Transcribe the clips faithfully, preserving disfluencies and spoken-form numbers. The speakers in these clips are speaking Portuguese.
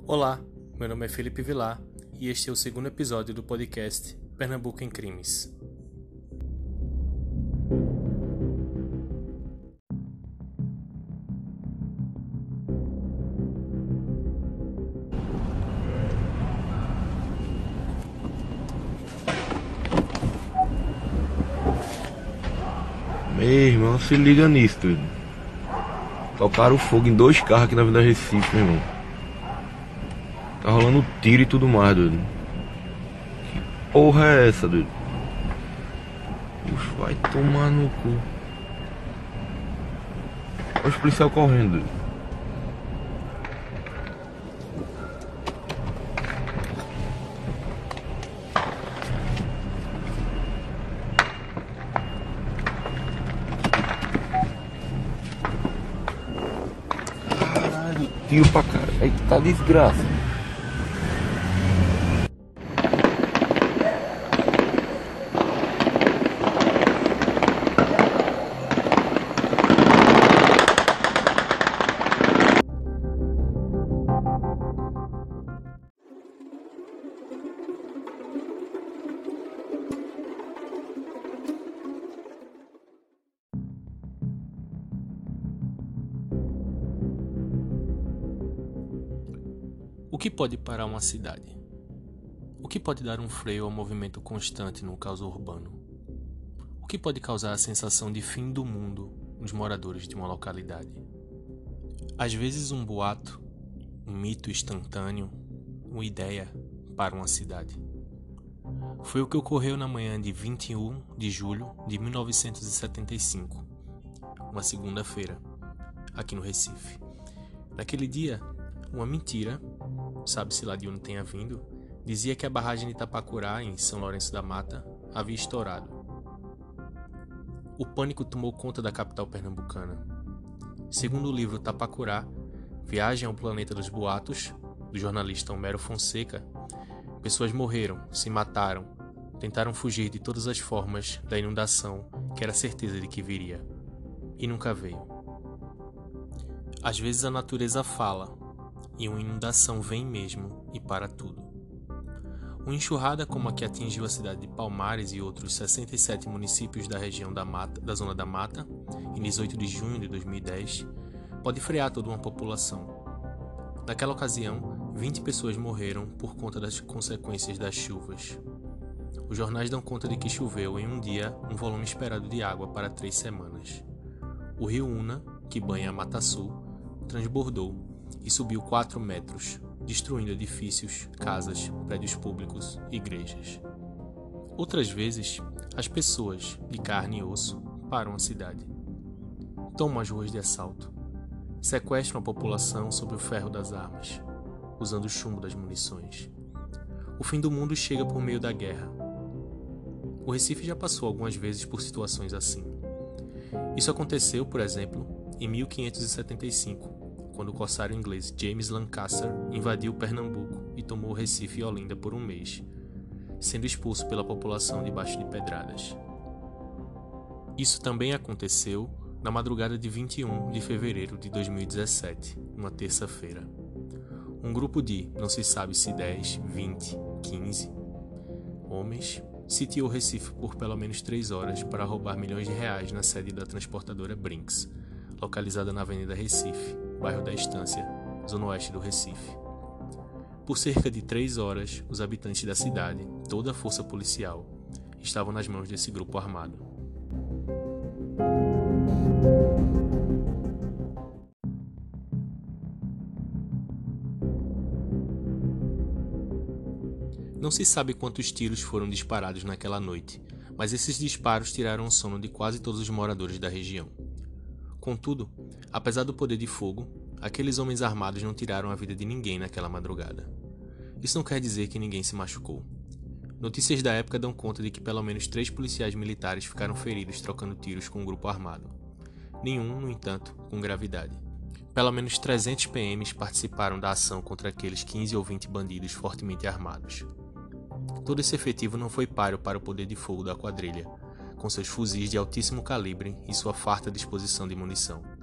Olá, meu nome é Felipe Vilar e este é o segundo episódio do podcast Pernambuco em Crimes. Meu irmão, se liga nisso, doido. Tocaram fogo em dois carros aqui na Avenida Recife, meu irmão. Tá rolando tiro e tudo mais, doido. Que porra é essa, doido? Puxa, vai tomar no cu. Olha os policiais correndo, doido. Caralho, tiro pra cara. Eita desgraça. O que pode parar uma cidade? O que pode dar um freio ao movimento constante no caos urbano? O que pode causar a sensação de fim do mundo nos moradores de uma localidade? Às vezes um boato, um mito instantâneo, uma ideia para uma cidade. Foi o que ocorreu na manhã de vinte e um de julho de mil novecentos e setenta e cinco, uma segunda-feira, aqui no Recife. Naquele dia, uma mentira, sabe-se lá de onde tenha vindo, dizia que a barragem de Itapacurá, em São Lourenço da Mata, havia estourado. O pânico tomou conta da capital pernambucana. Segundo o livro Tapacurá, Viagem ao Planeta dos Boatos, do jornalista Homero Fonseca, pessoas morreram, se mataram, tentaram fugir de todas as formas da inundação que era certeza de que viria. E nunca veio. Às vezes a natureza fala, e uma inundação vem mesmo e para tudo. Uma enxurrada como a que atingiu a cidade de Palmares e outros sessenta e sete municípios da região da, Mata, da Zona da Mata, em dezoito de junho de dois mil e dez, pode frear toda uma população. Naquela ocasião, vinte pessoas morreram por conta das consequências das chuvas. Os jornais dão conta de que choveu em um dia um volume esperado de água para três semanas. O rio Una, que banha a Mata Sul, transbordou e subiu quatro metros, destruindo edifícios, casas, prédios públicos e igrejas. Outras vezes, as pessoas, de carne e osso, param a cidade. Tomam as ruas de assalto. Sequestram a população sob o ferro das armas, usando o chumbo das munições. O fim do mundo chega por meio da guerra. O Recife já passou algumas vezes por situações assim. Isso aconteceu, por exemplo, em mil quinhentos e setenta e cinco, quando o corsário inglês James Lancaster invadiu Pernambuco e tomou Recife e Olinda por um mês, sendo expulso pela população debaixo de pedradas. Isso também aconteceu na madrugada de vinte e um de fevereiro de dois mil e dezessete, uma terça-feira. Um grupo de, não se sabe se dez, vinte, quinze homens sitiou Recife por pelo menos três horas para roubar milhões de reais na sede da transportadora Brinks, localizada na Avenida Recife, bairro da Estância, zona oeste do Recife. Por cerca de três horas, os habitantes da cidade, toda a força policial, estavam nas mãos desse grupo armado. Não se sabe quantos tiros foram disparados naquela noite, mas esses disparos tiraram o sono de quase todos os moradores da região. Contudo, apesar do poder de fogo, aqueles homens armados não tiraram a vida de ninguém naquela madrugada. Isso não quer dizer que ninguém se machucou. Notícias da época dão conta de que pelo menos três policiais militares ficaram feridos trocando tiros com um grupo armado. Nenhum, no entanto, com gravidade. Pelo menos trezentos P Ms participaram da ação contra aqueles quinze ou vinte bandidos fortemente armados. Todo esse efetivo não foi páreo para o poder de fogo da quadrilha, com seus fuzis de altíssimo calibre e sua farta disposição de munição.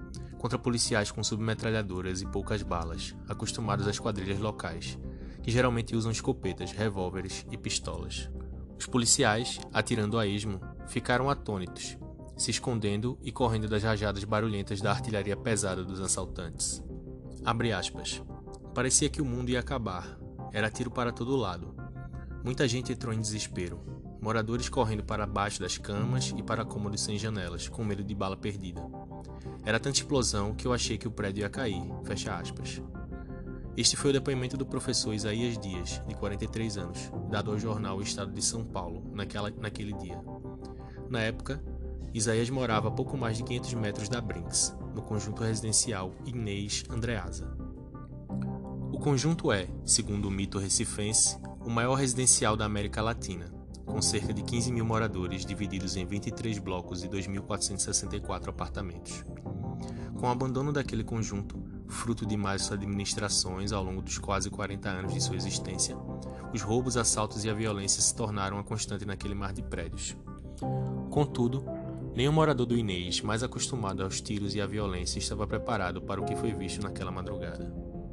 contra policiais com submetralhadoras e poucas balas, acostumados às quadrilhas locais, que geralmente usam escopetas, revólveres e pistolas. Os policiais, atirando a esmo, ficaram atônitos, se escondendo e correndo das rajadas barulhentas da artilharia pesada dos assaltantes. Abre aspas. Parecia que o mundo ia acabar. Era tiro para todo lado. Muita gente entrou em desespero. Moradores correndo para baixo das camas e para cômodos sem janelas, com medo de bala perdida. Era tanta explosão que eu achei que o prédio ia cair. Fecha aspas. Este foi o depoimento do professor Isaías Dias, de quarenta e três anos, dado ao jornal O Estado de São Paulo, naquela, naquele dia. Na época, Isaías morava a pouco mais de quinhentos metros da Brinks, no conjunto residencial Inês Andreasa. O conjunto é, segundo o mito recifense, o maior residencial da América Latina, com cerca de quinze mil moradores divididos em vinte e três blocos e dois mil quatrocentos e sessenta e quatro apartamentos. Com o abandono daquele conjunto, fruto de más administrações ao longo dos quase quarenta anos de sua existência, os roubos, assaltos e a violência se tornaram a constante naquele mar de prédios. Contudo, nenhum morador do Inês, mais acostumado aos tiros e à violência, estava preparado para o que foi visto naquela madrugada.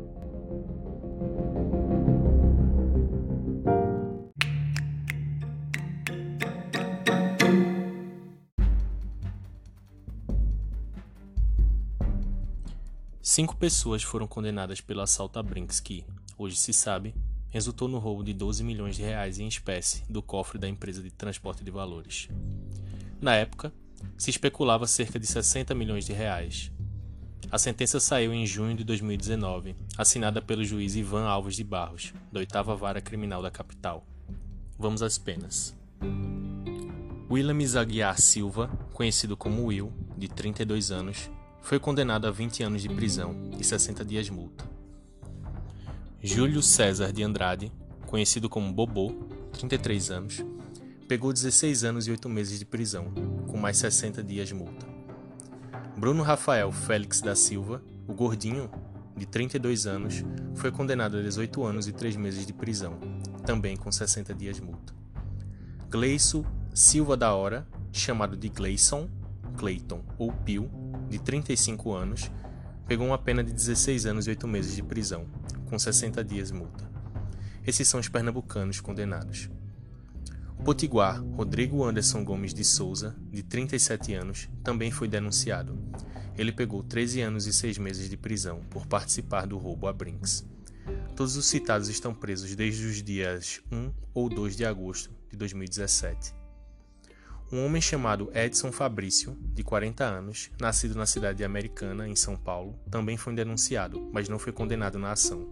Cinco pessoas foram condenadas pelo assalto a Brinks que, hoje se sabe, resultou no roubo de doze milhões de reais em espécie do cofre da empresa de transporte de valores. Na época, se especulava cerca de sessenta milhões de reais. A sentença saiu em junho de dois mil e dezenove, assinada pelo juiz Ivan Alves de Barros, da oitava Vara Criminal da capital. Vamos às penas. William Aguiar Silva, conhecido como Will, de trinta e dois anos, foi condenado a vinte anos de prisão e sessenta dias multa. Júlio César de Andrade, conhecido como Bobô, trinta e três anos, pegou dezesseis anos e oito meses de prisão, com mais sessenta dias multa. Bruno Rafael Félix da Silva, o Gordinho, de trinta e dois anos, foi condenado a dezoito anos e três meses de prisão, também com sessenta dias multa. Gleison Silva da Hora, chamado de Gleison, Clayton ou Pio, de trinta e cinco anos, pegou uma pena de dezesseis anos e oito meses de prisão, com sessenta dias multa. Esses são os pernambucanos condenados. O potiguar Rodrigo Anderson Gomes de Souza, de trinta e sete anos, também foi denunciado. Ele pegou treze anos e seis meses de prisão por participar do roubo a Brinks. Todos os citados estão presos desde os dias um ou dois de agosto de dois mil e dezessete. Um homem chamado Edson Fabrício, de quarenta anos, nascido na cidade de Americana, em São Paulo, também foi denunciado, mas não foi condenado na ação.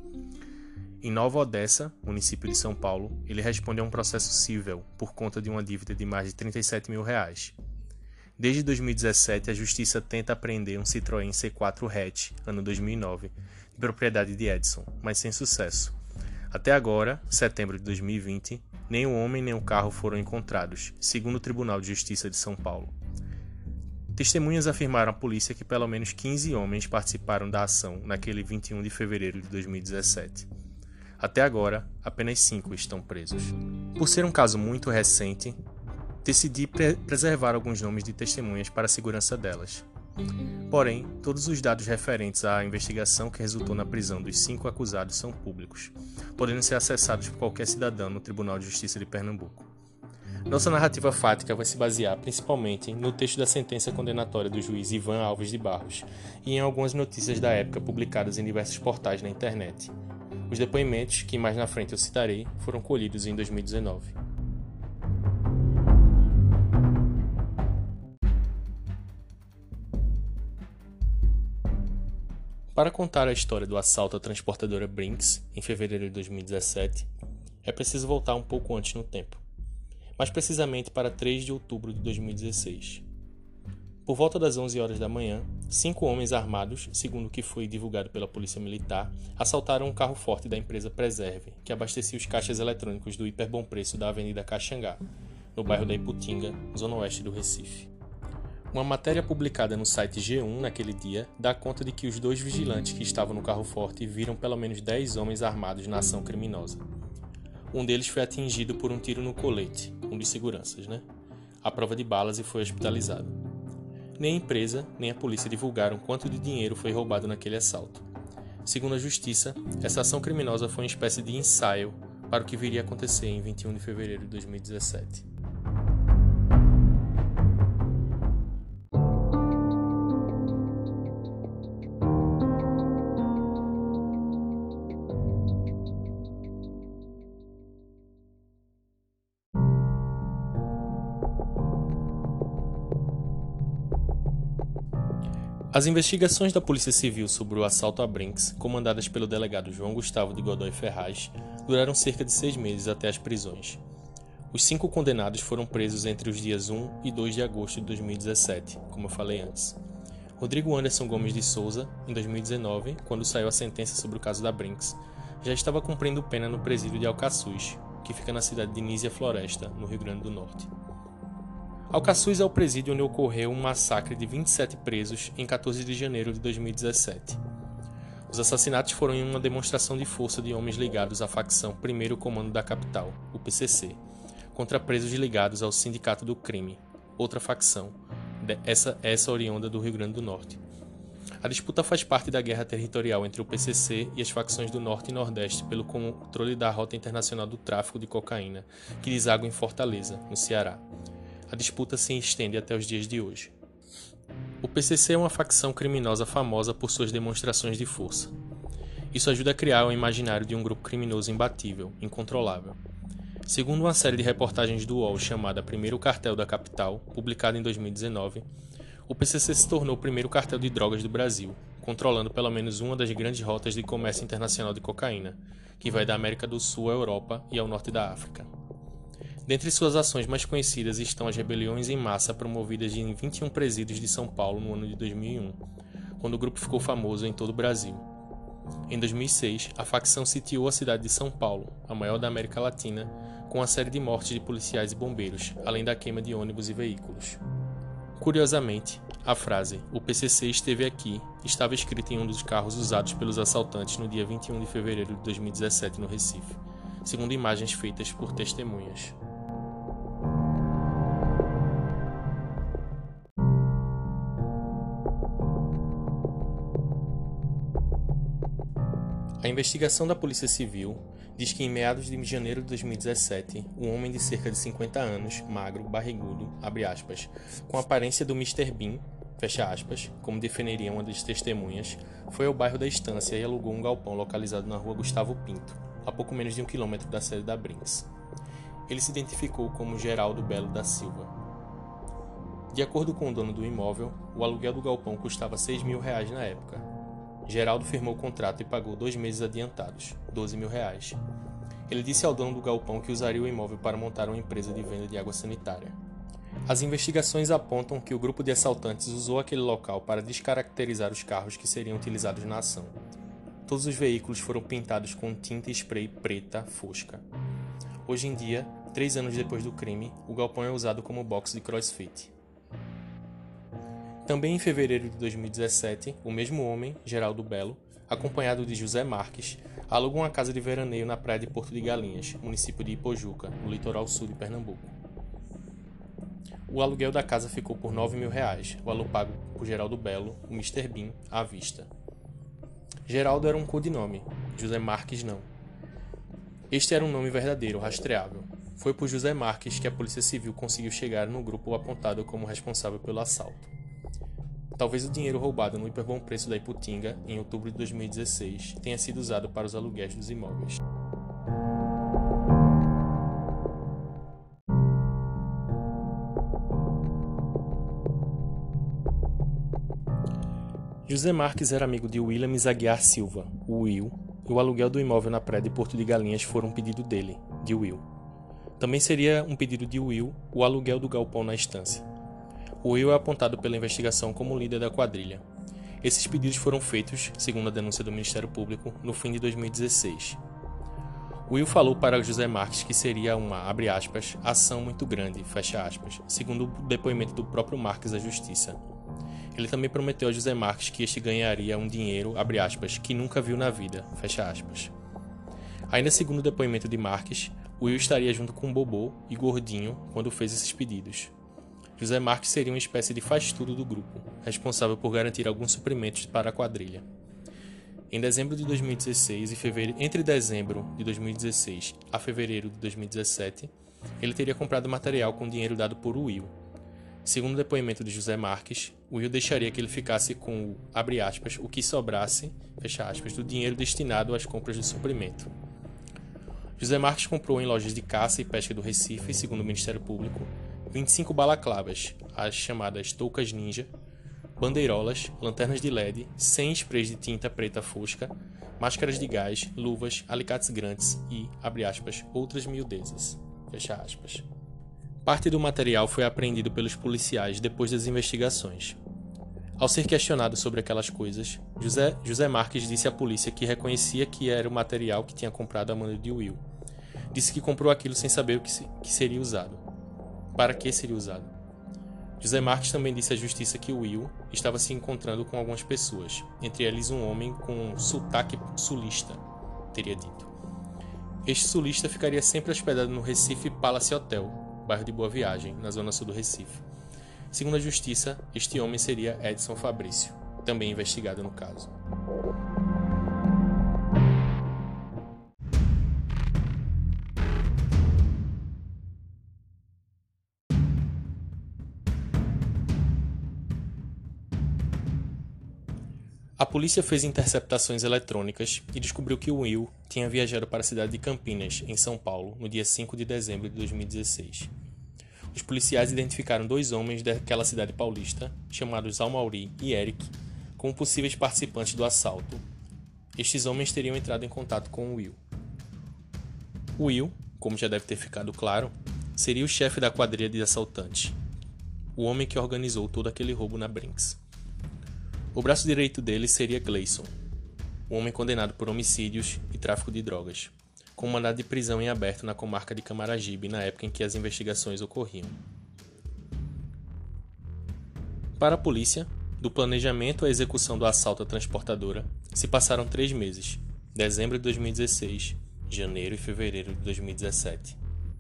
Em Nova Odessa, município de São Paulo, ele responde a um processo civil por conta de uma dívida de mais de trinta e sete mil reais. Desde dois mil e dezessete, a Justiça tenta apreender um Citroën C quatro hatch, ano dois mil e nove, de propriedade de Edson, mas sem sucesso. Até agora, setembro de dois mil e vinte, nem o homem nem o carro foram encontrados, segundo o Tribunal de Justiça de São Paulo. Testemunhas afirmaram à polícia que pelo menos quinze homens participaram da ação naquele vinte e um de fevereiro de dois mil e dezessete. Até agora, apenas cinco estão presos. Por ser um caso muito recente, decidi pre- preservar alguns nomes de testemunhas para a segurança delas. Porém, todos os dados referentes à investigação que resultou na prisão dos cinco acusados são públicos, podendo ser acessados por qualquer cidadão no Tribunal de Justiça de Pernambuco. Nossa narrativa fática vai se basear principalmente no texto da sentença condenatória do juiz Ivan Alves de Barros e em algumas notícias da época publicadas em diversos portais na internet. Os depoimentos, que mais na frente eu citarei, foram colhidos em dois mil e dezenove. Para contar a história do assalto à transportadora Brinks, em fevereiro de dois mil e dezessete, é preciso voltar um pouco antes no tempo, mais precisamente para três de outubro de dois mil e dezesseis. Por volta das onze horas da manhã, cinco homens armados, segundo o que foi divulgado pela Polícia Militar, assaltaram um carro forte da empresa Preserve, que abastecia os caixas eletrônicos do Hiper Bom Preço da Avenida Caxangá, no bairro da Iputinga, zona oeste do Recife. Uma matéria publicada no site G um naquele dia dá conta de que os dois vigilantes que estavam no carro forte viram pelo menos dez homens armados na ação criminosa. Um deles foi atingido por um tiro no colete, um dos seguranças, né? À prova de balas e foi hospitalizado. Nem a empresa, nem a polícia divulgaram quanto de dinheiro foi roubado naquele assalto. Segundo a justiça, essa ação criminosa foi uma espécie de ensaio para o que viria a acontecer em vinte e um de fevereiro de dois mil e dezessete. As investigações da Polícia Civil sobre o assalto a Brinks, comandadas pelo delegado João Gustavo de Godoy Ferraz, duraram cerca de seis meses até as prisões. Os cinco condenados foram presos entre os dias um e dois de agosto de dois mil e dezessete, como eu falei antes. Rodrigo Anderson Gomes de Souza, em dois mil e dezenove, quando saiu a sentença sobre o caso da Brinks, já estava cumprindo pena no presídio de Alcaçuz, que fica na cidade de Nísia Floresta, no Rio Grande do Norte. Alcaçuz é o presídio onde ocorreu um massacre de vinte e sete presos em quatorze de janeiro de dois mil e dezessete. Os assassinatos foram em uma demonstração de força de homens ligados à facção Primeiro Comando da Capital, o P C C, contra presos ligados ao Sindicato do Crime, outra facção, essa, essa oriunda do Rio Grande do Norte. A disputa faz parte da guerra territorial entre o P C C e as facções do Norte e Nordeste pelo controle da Rota Internacional do Tráfico de Cocaína, que deságua em Fortaleza, no Ceará. A disputa se estende até os dias de hoje. O P C C é uma facção criminosa famosa por suas demonstrações de força. Isso ajuda a criar o imaginário de um grupo criminoso imbatível, incontrolável. Segundo uma série de reportagens do U O L chamada Primeiro Cartel da Capital, publicada em dois mil e dezenove, o P C C se tornou o primeiro cartel de drogas do Brasil, controlando pelo menos uma das grandes rotas de comércio internacional de cocaína, que vai da América do Sul à Europa e ao norte da África. Dentre suas ações mais conhecidas estão as rebeliões em massa promovidas em vinte e um presídios de São Paulo no ano de dois mil e um, quando o grupo ficou famoso em todo o Brasil. Em dois mil e seis, a facção sitiou a cidade de São Paulo, a maior da América Latina, com uma série de mortes de policiais e bombeiros, além da queima de ônibus e veículos. Curiosamente, a frase "O P C C esteve aqui" estava escrita em um dos carros usados pelos assaltantes no dia vinte e um de fevereiro de dois mil e dezessete no Recife, segundo imagens feitas por testemunhas. A investigação da Polícia Civil diz que em meados de janeiro de dois mil e dezessete, um homem de cerca de cinquenta anos, magro, barrigudo, abre aspas, com a aparência do mister Bean, fecha aspas, como definiria uma das testemunhas, foi ao bairro da Estância e alugou um galpão localizado na rua Gustavo Pinto, a pouco menos de um quilômetro da sede da Brinks. Ele se identificou como Geraldo Belo da Silva. De acordo com o dono do imóvel, o aluguel do galpão custava seis mil reais na época. Geraldo firmou o contrato e pagou dois meses adiantados, doze mil reais. Ele disse ao dono do galpão que usaria o imóvel para montar uma empresa de venda de água sanitária. As investigações apontam que o grupo de assaltantes usou aquele local para descaracterizar os carros que seriam utilizados na ação. Todos os veículos foram pintados com tinta e spray preta fosca. Hoje em dia, três anos depois do crime, o galpão é usado como box de crossfit. Também em fevereiro de dois mil e dezessete, o mesmo homem, Geraldo Belo, acompanhado de José Marques, aluga uma casa de veraneio na praia de Porto de Galinhas, município de Ipojuca, no litoral sul de Pernambuco. O aluguel da casa ficou por nove mil reais, o valor pago por Geraldo Belo, o mister Bean, à vista. Geraldo era um codinome, José Marques não. Este era um nome verdadeiro, rastreável. Foi por José Marques que a Polícia Civil conseguiu chegar no grupo apontado como responsável pelo assalto. Talvez o dinheiro roubado no hiperbom preço da Iputinga, em outubro de dois mil e dezesseis, tenha sido usado para os aluguéis dos imóveis. José Marques era amigo de William Aguiar Silva, o Will, e o aluguel do imóvel na praia de Porto de Galinhas foi um pedido dele, de Will. Também seria um pedido de Will o aluguel do galpão na estância. O Will é apontado pela investigação como líder da quadrilha. Esses pedidos foram feitos, segundo a denúncia do Ministério Público, no fim de dois mil e dezesseis. Will falou para José Marques que seria uma, abre aspas, ação muito grande, fecha aspas, segundo o depoimento do próprio Marques à Justiça. Ele também prometeu a José Marques que este ganharia um dinheiro, abre aspas, que nunca viu na vida, fecha aspas. Ainda segundo o depoimento de Marques, Will estaria junto com Bobô e Gordinho quando fez esses pedidos. José Marques seria uma espécie de faz-tudo do grupo, responsável por garantir alguns suprimentos para a quadrilha. Em dezembro de dois mil e dezesseis e fevereiro, entre dezembro de dois mil e dezesseis a fevereiro de dois mil e dezessete, ele teria comprado material com dinheiro dado por Will. Segundo o depoimento de José Marques, Will deixaria que ele ficasse com o, abre aspas, o que sobrasse, fecha aspas, do dinheiro destinado às compras de suprimento. José Marques comprou em lojas de caça e pesca do Recife, segundo o Ministério Público, vinte e cinco balaclavas, as chamadas toucas ninja, bandeirolas, lanternas de L E D, cem sprays de tinta preta fosca, máscaras de gás, luvas, alicates grandes e, abre aspas, outras miudezas, fecha aspas. Parte do material foi apreendido pelos policiais depois das investigações. Ao ser questionado sobre aquelas coisas, José, José Marques disse à polícia que reconhecia que era o material que tinha comprado a mando de Will. Disse que comprou aquilo sem saber o que, se, que seria usado. Para que seria usado? José Marques também disse à justiça que Will estava se encontrando com algumas pessoas, entre eles um homem com sotaque sulista, teria dito. Este sulista ficaria sempre hospedado no Recife Palace Hotel, bairro de Boa Viagem, na zona sul do Recife. Segundo a justiça, este homem seria Edson Fabrício, também investigado no caso. A polícia fez interceptações eletrônicas e descobriu que Will tinha viajado para a cidade de Campinas, em São Paulo, no dia cinco de dezembro de dois mil e dezesseis. Os policiais identificaram dois homens daquela cidade paulista, chamados Almauri e Eric, como possíveis participantes do assalto. Estes homens teriam entrado em contato com Will. Will, como já deve ter ficado claro, seria o chefe da quadrilha de assaltantes, o homem que organizou todo aquele roubo na Brinks. O braço direito dele seria Gleison, um homem condenado por homicídios e tráfico de drogas, com mandado de prisão em aberto na comarca de Camaragibe na época em que as investigações ocorriam. Para a polícia, do planejamento à execução do assalto à transportadora, se passaram três meses, dezembro de dois mil e dezesseis, janeiro e fevereiro de dois mil e dezessete.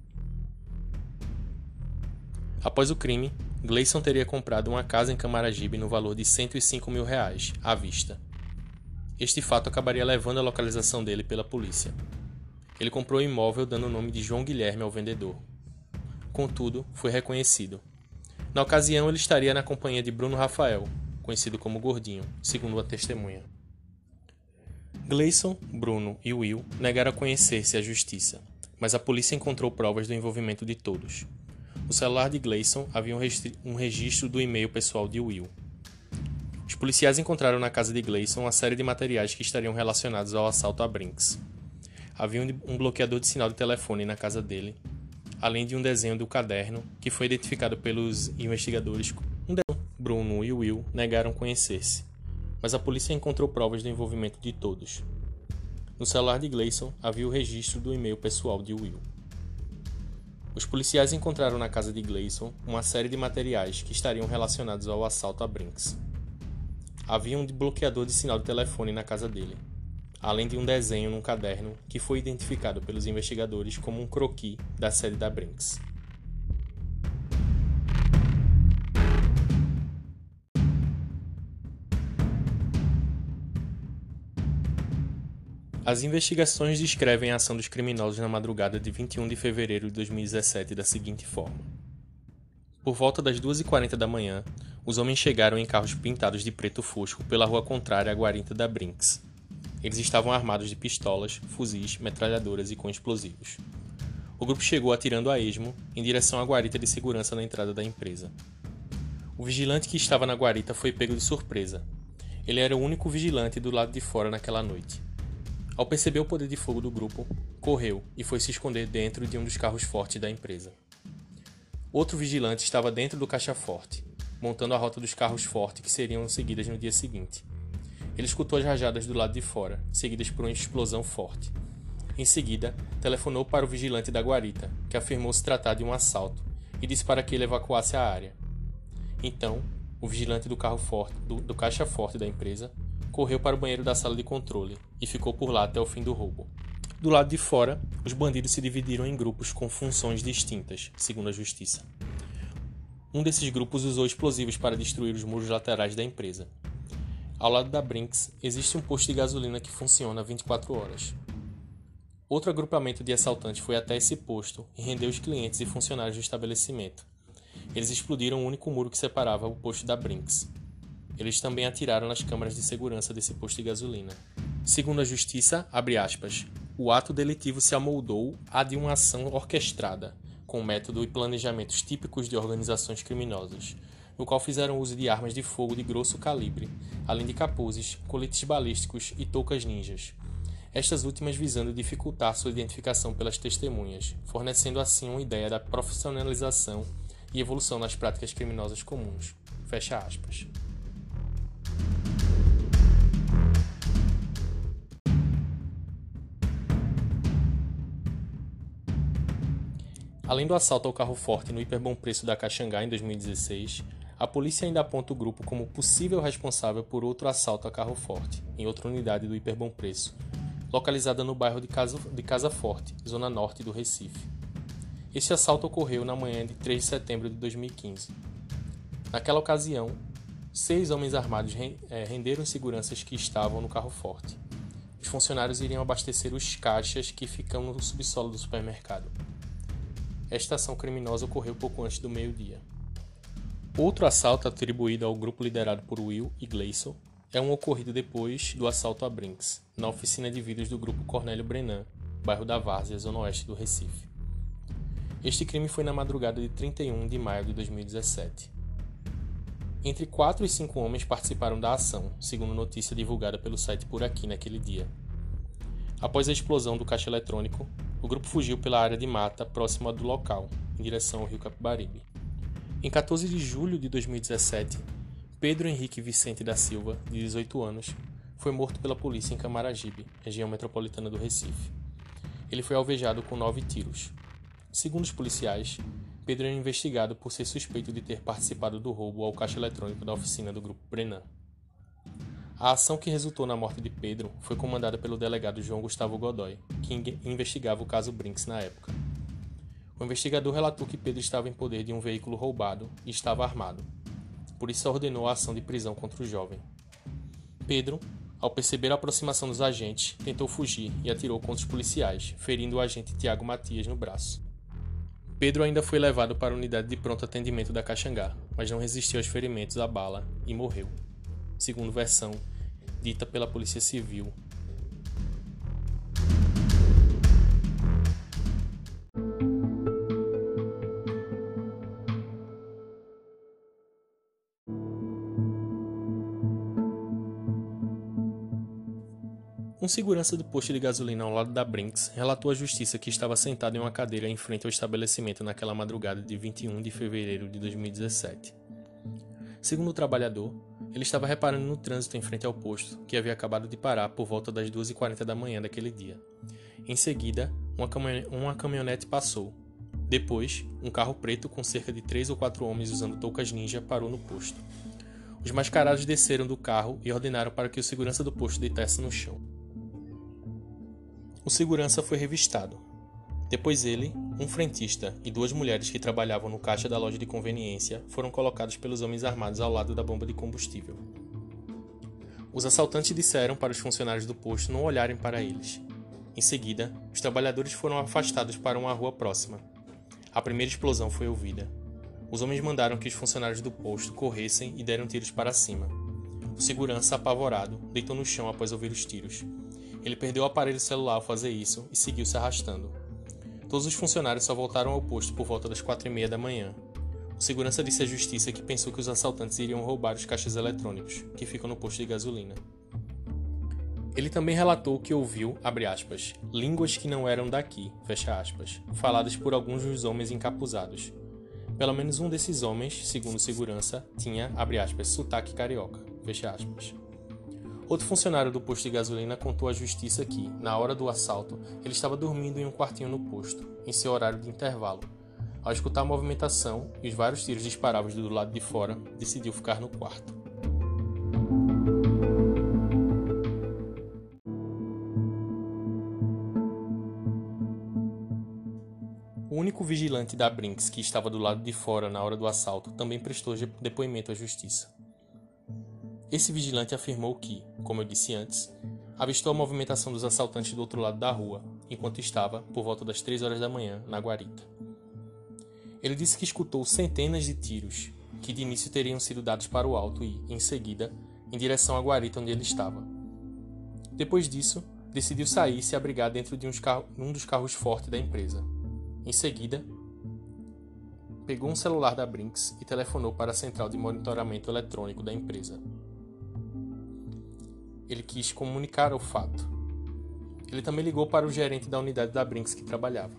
Após o crime, Gleison teria comprado uma casa em Camaragibe no valor de cento e cinco mil reais, à vista. Este fato acabaria levando a localização dele pela polícia. Ele comprou o imóvel dando o nome de João Guilherme ao vendedor. Contudo, foi reconhecido. Na ocasião, ele estaria na companhia de Bruno Rafael, conhecido como Gordinho, segundo a testemunha. Gleison, Bruno e Will negaram conhecer-se à justiça, mas a polícia encontrou provas do envolvimento de todos. No celular de Gleison havia um registro do e-mail pessoal de Will. Os policiais encontraram na casa de Gleison uma série de materiais que estariam relacionados ao assalto à Brinks. Havia um bloqueador de sinal de telefone na casa dele, além de um desenho do caderno que foi identificado pelos investigadores. Um deles, Bruno e Will negaram conhecer-se, mas a polícia encontrou provas do envolvimento de todos. No celular de Gleison havia o registro do e-mail pessoal de Will. Os policiais encontraram na casa de Gleison uma série de materiais que estariam relacionados ao assalto à Brinks. Havia um bloqueador de sinal de telefone na casa dele, além de um desenho num caderno que foi identificado pelos investigadores como um croquis da sede da Brinks. As investigações descrevem a ação dos criminosos na madrugada de vinte e um de fevereiro de dois mil e dezessete da seguinte forma. Por volta das duas e quarenta da manhã, os homens chegaram em carros pintados de preto fosco pela rua contrária à guarita da Brinks. Eles estavam armados de pistolas, fuzis, metralhadoras e com explosivos. O grupo chegou atirando a esmo em direção à guarita de segurança na entrada da empresa. O vigilante que estava na guarita foi pego de surpresa. Ele era o único vigilante do lado de fora naquela noite. Ao perceber o poder de fogo do grupo, correu e foi se esconder dentro de um dos carros fortes da empresa. Outro vigilante estava dentro do caixa forte, montando a rota dos carros fortes que seriam seguidas no dia seguinte. Ele escutou as rajadas do lado de fora, seguidas por uma explosão forte. Em seguida, telefonou para o vigilante da guarita, que afirmou se tratar de um assalto, e disse para que ele evacuasse a área. Então, o vigilante do carro forte, do, do caixa forte da empresa, correu para o banheiro da sala de controle e ficou por lá até o fim do roubo. Do lado de fora, os bandidos se dividiram em grupos com funções distintas, segundo a justiça. Um desses grupos usou explosivos para destruir os muros laterais da empresa. Ao lado da Brinks, existe um posto de gasolina que funciona vinte e quatro horas. Outro agrupamento de assaltantes foi até esse posto e rendeu os clientes e funcionários do estabelecimento. Eles explodiram o único muro que separava o posto da Brinks. Eles também atiraram nas câmaras de segurança desse posto de gasolina. Segundo a justiça, abre aspas, o ato delitivo se amoldou a de uma ação orquestrada, com método e planejamentos típicos de organizações criminosas, no qual fizeram uso de armas de fogo de grosso calibre, além de capuzes, coletes balísticos e toucas ninjas. Estas últimas visando dificultar sua identificação pelas testemunhas, fornecendo assim uma ideia da profissionalização e evolução nas práticas criminosas comuns. Fecha aspas. Além do assalto ao carro forte no Hiperbom Preço da Caxangá em dois mil e dezesseis, a polícia ainda aponta o grupo como possível responsável por outro assalto a carro forte, em outra unidade do Hiperbom Preço, localizada no bairro de Casa, de Casa Forte, zona norte do Recife. Esse assalto ocorreu na manhã de três de setembro de dois mil e quinze. Naquela ocasião, seis homens armados renderam os seguranças que estavam no carro forte. Os funcionários iriam abastecer os caixas que ficam no subsolo do supermercado. Esta ação criminosa ocorreu pouco antes do meio-dia. Outro assalto atribuído ao grupo liderado por Will e Gleison é um ocorrido depois do assalto a Brinks, na oficina de vidros do grupo Cornélio Brenan, bairro da Várzea, zona oeste do Recife. Este crime foi na madrugada de trinta e um de maio de dois mil e dezessete. Entre quatro e cinco homens participaram da ação, segundo notícia divulgada pelo site Por Aqui naquele dia. Após a explosão do caixa eletrônico, o grupo fugiu pela área de mata próxima do local, em direção ao rio Capibaribe. Em quatorze de julho de dois mil e dezessete, Pedro Henrique Vicente da Silva, de dezoito anos, foi morto pela polícia em Camaragibe, região metropolitana do Recife. Ele foi alvejado com nove tiros. Segundo os policiais, Pedro era investigado por ser suspeito de ter participado do roubo ao caixa eletrônico da oficina do grupo Brenan. A ação que resultou na morte de Pedro foi comandada pelo delegado João Gustavo Godoy, que investigava o caso Brinks na época. O investigador relatou que Pedro estava em poder de um veículo roubado e estava armado. Por isso ordenou a ação de prisão contra o jovem. Pedro, ao perceber a aproximação dos agentes, tentou fugir e atirou contra os policiais, ferindo o agente Tiago Matias no braço. Pedro ainda foi levado para a unidade de pronto atendimento da Caxangá, mas não resistiu aos ferimentos à bala e morreu, segundo versão dita pela Polícia Civil. Um segurança do posto de gasolina ao lado da Brinks relatou à justiça que estava sentado em uma cadeira em frente ao estabelecimento naquela madrugada de vinte e um de fevereiro de dois mil e dezessete. Segundo o trabalhador, ele estava reparando no trânsito em frente ao posto, que havia acabado de parar por volta das duas e quarenta da manhã daquele dia. Em seguida, uma, caminhonete, uma caminhonete passou. Depois, um carro preto com cerca de três ou quatro homens usando toucas ninja parou no posto. Os mascarados desceram do carro e ordenaram para que o segurança do posto deitasse no chão. O segurança foi revistado. Depois ele, um frentista e duas mulheres que trabalhavam no caixa da loja de conveniência foram colocados pelos homens armados ao lado da bomba de combustível. Os assaltantes disseram para os funcionários do posto não olharem para eles. Em seguida, os trabalhadores foram afastados para uma rua próxima. A primeira explosão foi ouvida. Os homens mandaram que os funcionários do posto corressem e deram tiros para cima. O segurança, apavorado, deitou no chão após ouvir os tiros. Ele perdeu o aparelho celular ao fazer isso e seguiu se arrastando. Todos os funcionários só voltaram ao posto por volta das quatro e meia da manhã. O segurança disse à justiça que pensou que os assaltantes iriam roubar os caixas eletrônicos, que ficam no posto de gasolina. Ele também relatou que ouviu, abre aspas, línguas que não eram daqui, fecha aspas, faladas por alguns dos homens encapuzados. Pelo menos um desses homens, segundo segurança, tinha, abre aspas, sotaque carioca, fecha aspas. Outro funcionário do posto de gasolina contou à justiça que, na hora do assalto, ele estava dormindo em um quartinho no posto, em seu horário de intervalo. Ao escutar a movimentação e os vários tiros disparados do lado de fora, decidiu ficar no quarto. O único vigilante da Brinks que estava do lado de fora na hora do assalto também prestou depoimento à justiça. Esse vigilante afirmou que, como eu disse antes, avistou a movimentação dos assaltantes do outro lado da rua, enquanto estava, por volta das três horas da manhã, na guarita. Ele disse que escutou centenas de tiros, que de início teriam sido dados para o alto e, em seguida, em direção à guarita onde ele estava. Depois disso, decidiu sair e se abrigar dentro de um dos carros fortes da empresa. Em seguida, pegou um celular da Brinks e telefonou para a central de monitoramento eletrônico da empresa. Ele quis comunicar o fato. Ele também ligou para o gerente da unidade da Brinks que trabalhava.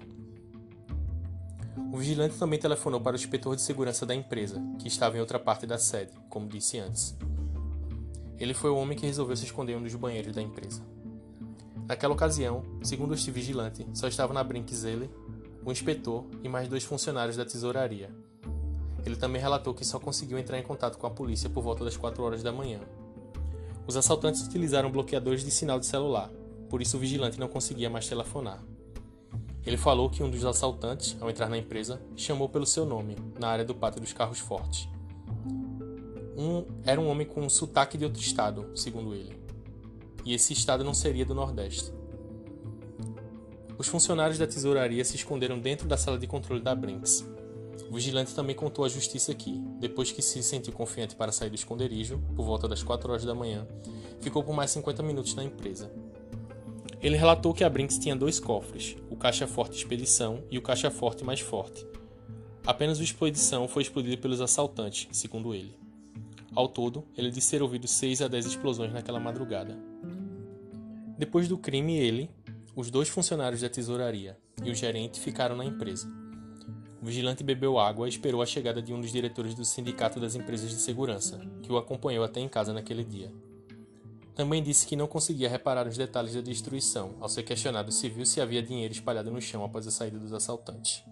O vigilante também telefonou para o inspetor de segurança da empresa, que estava em outra parte da sede, como disse antes. Ele foi o homem que resolveu se esconder em um dos banheiros da empresa. Naquela ocasião, segundo este vigilante, só estava na Brinks ele, o inspetor e mais dois funcionários da tesouraria. Ele também relatou que só conseguiu entrar em contato com a polícia por volta das quatro horas da manhã. Os assaltantes utilizaram bloqueadores de sinal de celular, por isso o vigilante não conseguia mais telefonar. Ele falou que um dos assaltantes, ao entrar na empresa, chamou pelo seu nome, na área do pátio dos carros fortes. Um, era um homem com um sotaque de outro estado, segundo ele. E esse estado não seria do Nordeste. Os funcionários da tesouraria se esconderam dentro da sala de controle da Brinks. O vigilante também contou à justiça que, depois que se sentiu confiante para sair do esconderijo, por volta das quatro horas da manhã, ficou por mais cinquenta minutos na empresa. Ele relatou que a Brinks tinha dois cofres, o caixa forte expedição e o caixa forte mais forte. Apenas o expedição foi explodido pelos assaltantes, segundo ele. Ao todo, ele disse ter ouvido seis a dez explosões naquela madrugada. Depois do crime, ele, os dois funcionários da tesouraria e o gerente ficaram na empresa. O vigilante bebeu água e esperou a chegada de um dos diretores do Sindicato das Empresas de Segurança, que o acompanhou até em casa naquele dia. Também disse que não conseguia reparar os detalhes da destruição, ao ser questionado se viu se havia dinheiro espalhado no chão após a saída dos assaltantes.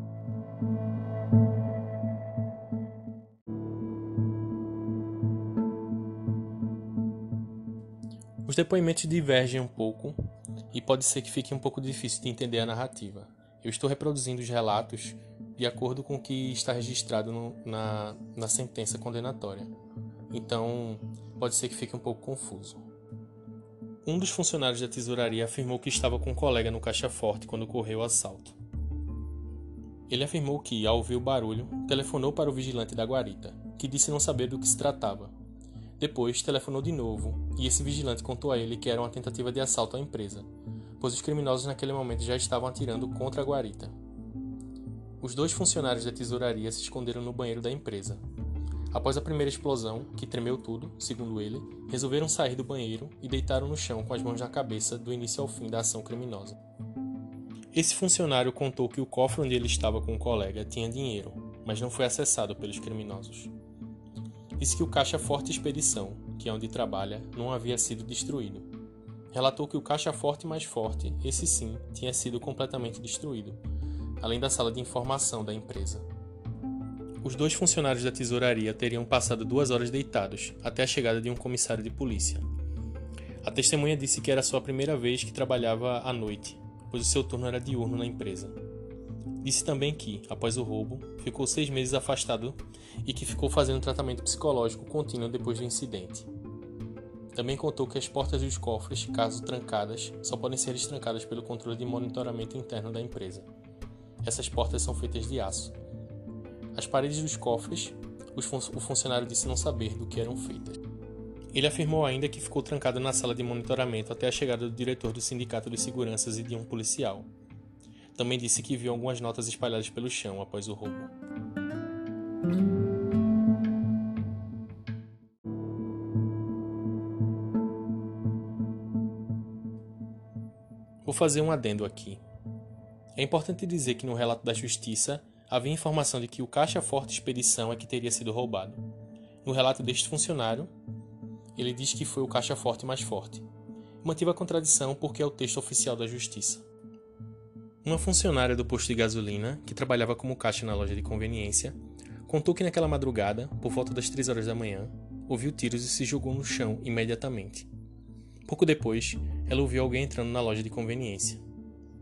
Os depoimentos divergem um pouco e pode ser que fique um pouco difícil de entender a narrativa. Eu estou reproduzindo os relatos de acordo com o que está registrado no, na, na sentença condenatória. Então, pode ser que fique um pouco confuso. Um dos funcionários da tesouraria afirmou que estava com um colega no caixa forte quando ocorreu o assalto. Ele afirmou que, ao ouvir o barulho, telefonou para o vigilante da guarita, que disse não saber do que se tratava. Depois, telefonou de novo, e esse vigilante contou a ele que era uma tentativa de assalto à empresa, pois os criminosos naquele momento já estavam atirando contra a guarita. Os dois funcionários da tesouraria se esconderam no banheiro da empresa. Após a primeira explosão, que tremeu tudo, segundo ele, resolveram sair do banheiro e deitaram no chão com as mãos na cabeça do início ao fim da ação criminosa. Esse funcionário contou que o cofre onde ele estava com o colega tinha dinheiro, mas não foi acessado pelos criminosos. Disse que o caixa forte expedição, que é onde trabalha, não havia sido destruído. Relatou que o caixa forte mais forte, esse sim, tinha sido completamente destruído, além da sala de informação da empresa. Os dois funcionários da tesouraria teriam passado duas horas deitados, até a chegada de um comissário de polícia. A testemunha disse que era sua primeira vez que trabalhava à noite, pois o seu turno era diurno na empresa. Disse também que, após o roubo, ficou seis meses afastado e que ficou fazendo tratamento psicológico contínuo depois do incidente. Também contou que as portas dos cofres, caso trancadas, só podem ser destrancadas pelo controle de monitoramento interno da empresa. Essas portas são feitas de aço. As paredes dos cofres, o funcionário disse não saber do que eram feitas. Ele afirmou ainda que ficou trancado na sala de monitoramento até a chegada do diretor do Sindicato de Seguranças e de um policial. Também disse que viu algumas notas espalhadas pelo chão após o roubo. Vou fazer um adendo aqui. É importante dizer que no relato da justiça havia informação de que o caixa forte expedição é que teria sido roubado. No relato deste funcionário, ele diz que foi o caixa forte mais forte. Mantive a contradição porque é o texto oficial da justiça. Uma funcionária do posto de gasolina, que trabalhava como caixa na loja de conveniência, contou que naquela madrugada, por volta das três horas da manhã, ouviu tiros e se jogou no chão imediatamente. Pouco depois, ela ouviu alguém entrando na loja de conveniência.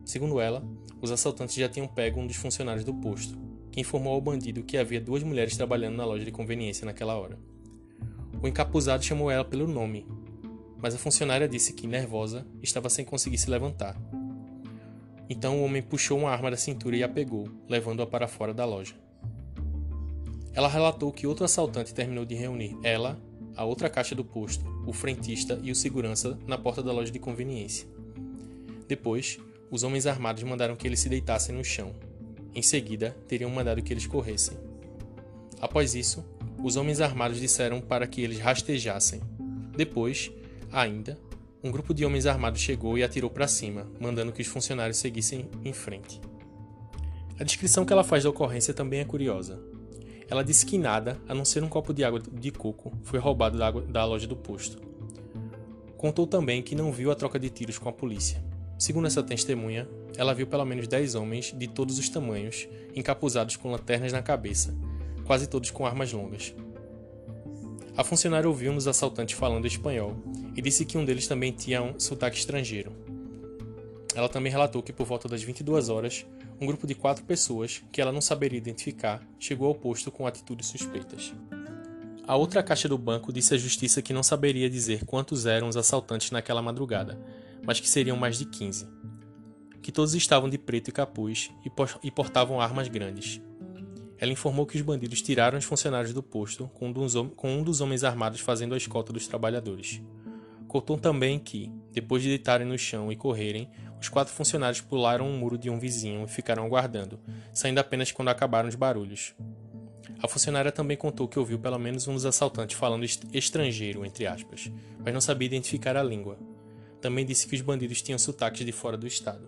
Segundo ela, os assaltantes já tinham pego um dos funcionários do posto, que informou ao bandido que havia duas mulheres trabalhando na loja de conveniência naquela hora. O encapuzado chamou ela pelo nome, mas a funcionária disse que, nervosa, estava sem conseguir se levantar. Então o homem puxou uma arma da cintura e a pegou, levando-a para fora da loja. Ela relatou que outro assaltante terminou de reunir ela, a outra caixa do posto, o frentista e o segurança na porta da loja de conveniência. Depois, os homens armados mandaram que eles se deitassem no chão. Em seguida, teriam mandado que eles corressem. Após isso, os homens armados disseram para que eles rastejassem. Depois, ainda, um grupo de homens armados chegou e atirou para cima, mandando que os funcionários seguissem em frente. A descrição que ela faz da ocorrência também é curiosa. Ela disse que nada, a não ser um copo de água de coco, foi roubado da, água, da loja do posto. Contou também que não viu a troca de tiros com a polícia. Segundo essa testemunha, ela viu pelo menos dez homens de todos os tamanhos, encapuzados com lanternas na cabeça, quase todos com armas longas. A funcionária ouviu nos assaltantes falando espanhol e disse que um deles também tinha um sotaque estrangeiro. Ela também relatou que por volta das vinte e duas horas, um grupo de quatro pessoas, que ela não saberia identificar, chegou ao posto com atitudes suspeitas. A outra caixa do banco disse à justiça que não saberia dizer quantos eram os assaltantes naquela madrugada, mas que seriam mais de quinze. Que todos estavam de preto e capuz e portavam armas grandes. Ela informou que os bandidos tiraram os funcionários do posto, com um dos, com um dos homens armados fazendo a escolta dos trabalhadores. Contou também que, depois de deitarem no chão e correrem, os quatro funcionários pularam um muro de um vizinho e ficaram aguardando, saindo apenas quando acabaram os barulhos. A funcionária também contou que ouviu pelo menos um dos assaltantes falando estrangeiro, entre aspas, mas não sabia identificar a língua. Também disse que os bandidos tinham sotaques de fora do estado.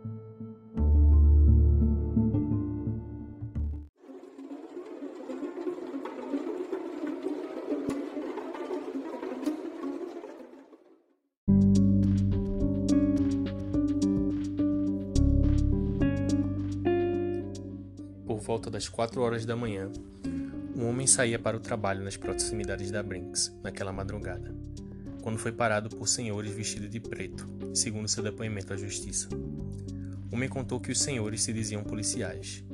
Por volta das quatro horas da manhã, um homem saía para o trabalho nas proximidades da Brinks, naquela madrugada, quando foi parado por senhores vestidos de preto, segundo seu depoimento à justiça. O homem contou que os senhores se diziam policiais.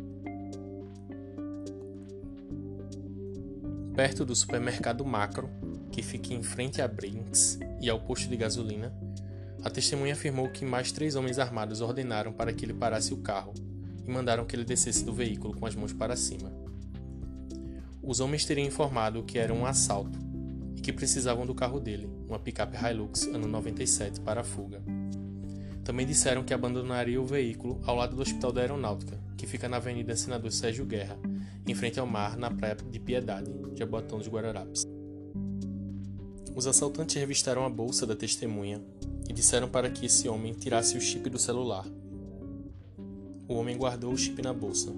Perto do supermercado Macro, que fica em frente à Brinks e ao posto de gasolina, a testemunha afirmou que mais três homens armados ordenaram para que ele parasse o carro e mandaram que ele descesse do veículo com as mãos para cima. Os homens teriam informado que era um assalto e que precisavam do carro dele, uma picape Hilux ano noventa e sete, para a fuga. Também disseram que abandonariam o veículo ao lado do Hospital da Aeronáutica, que fica na Avenida Senador Sérgio Guerra, em frente ao mar, na Praia de Piedade, Jaboatão dos Guararapes. Os assaltantes revistaram a bolsa da testemunha e disseram para que esse homem tirasse o chip do celular. O homem guardou o chip na bolsa.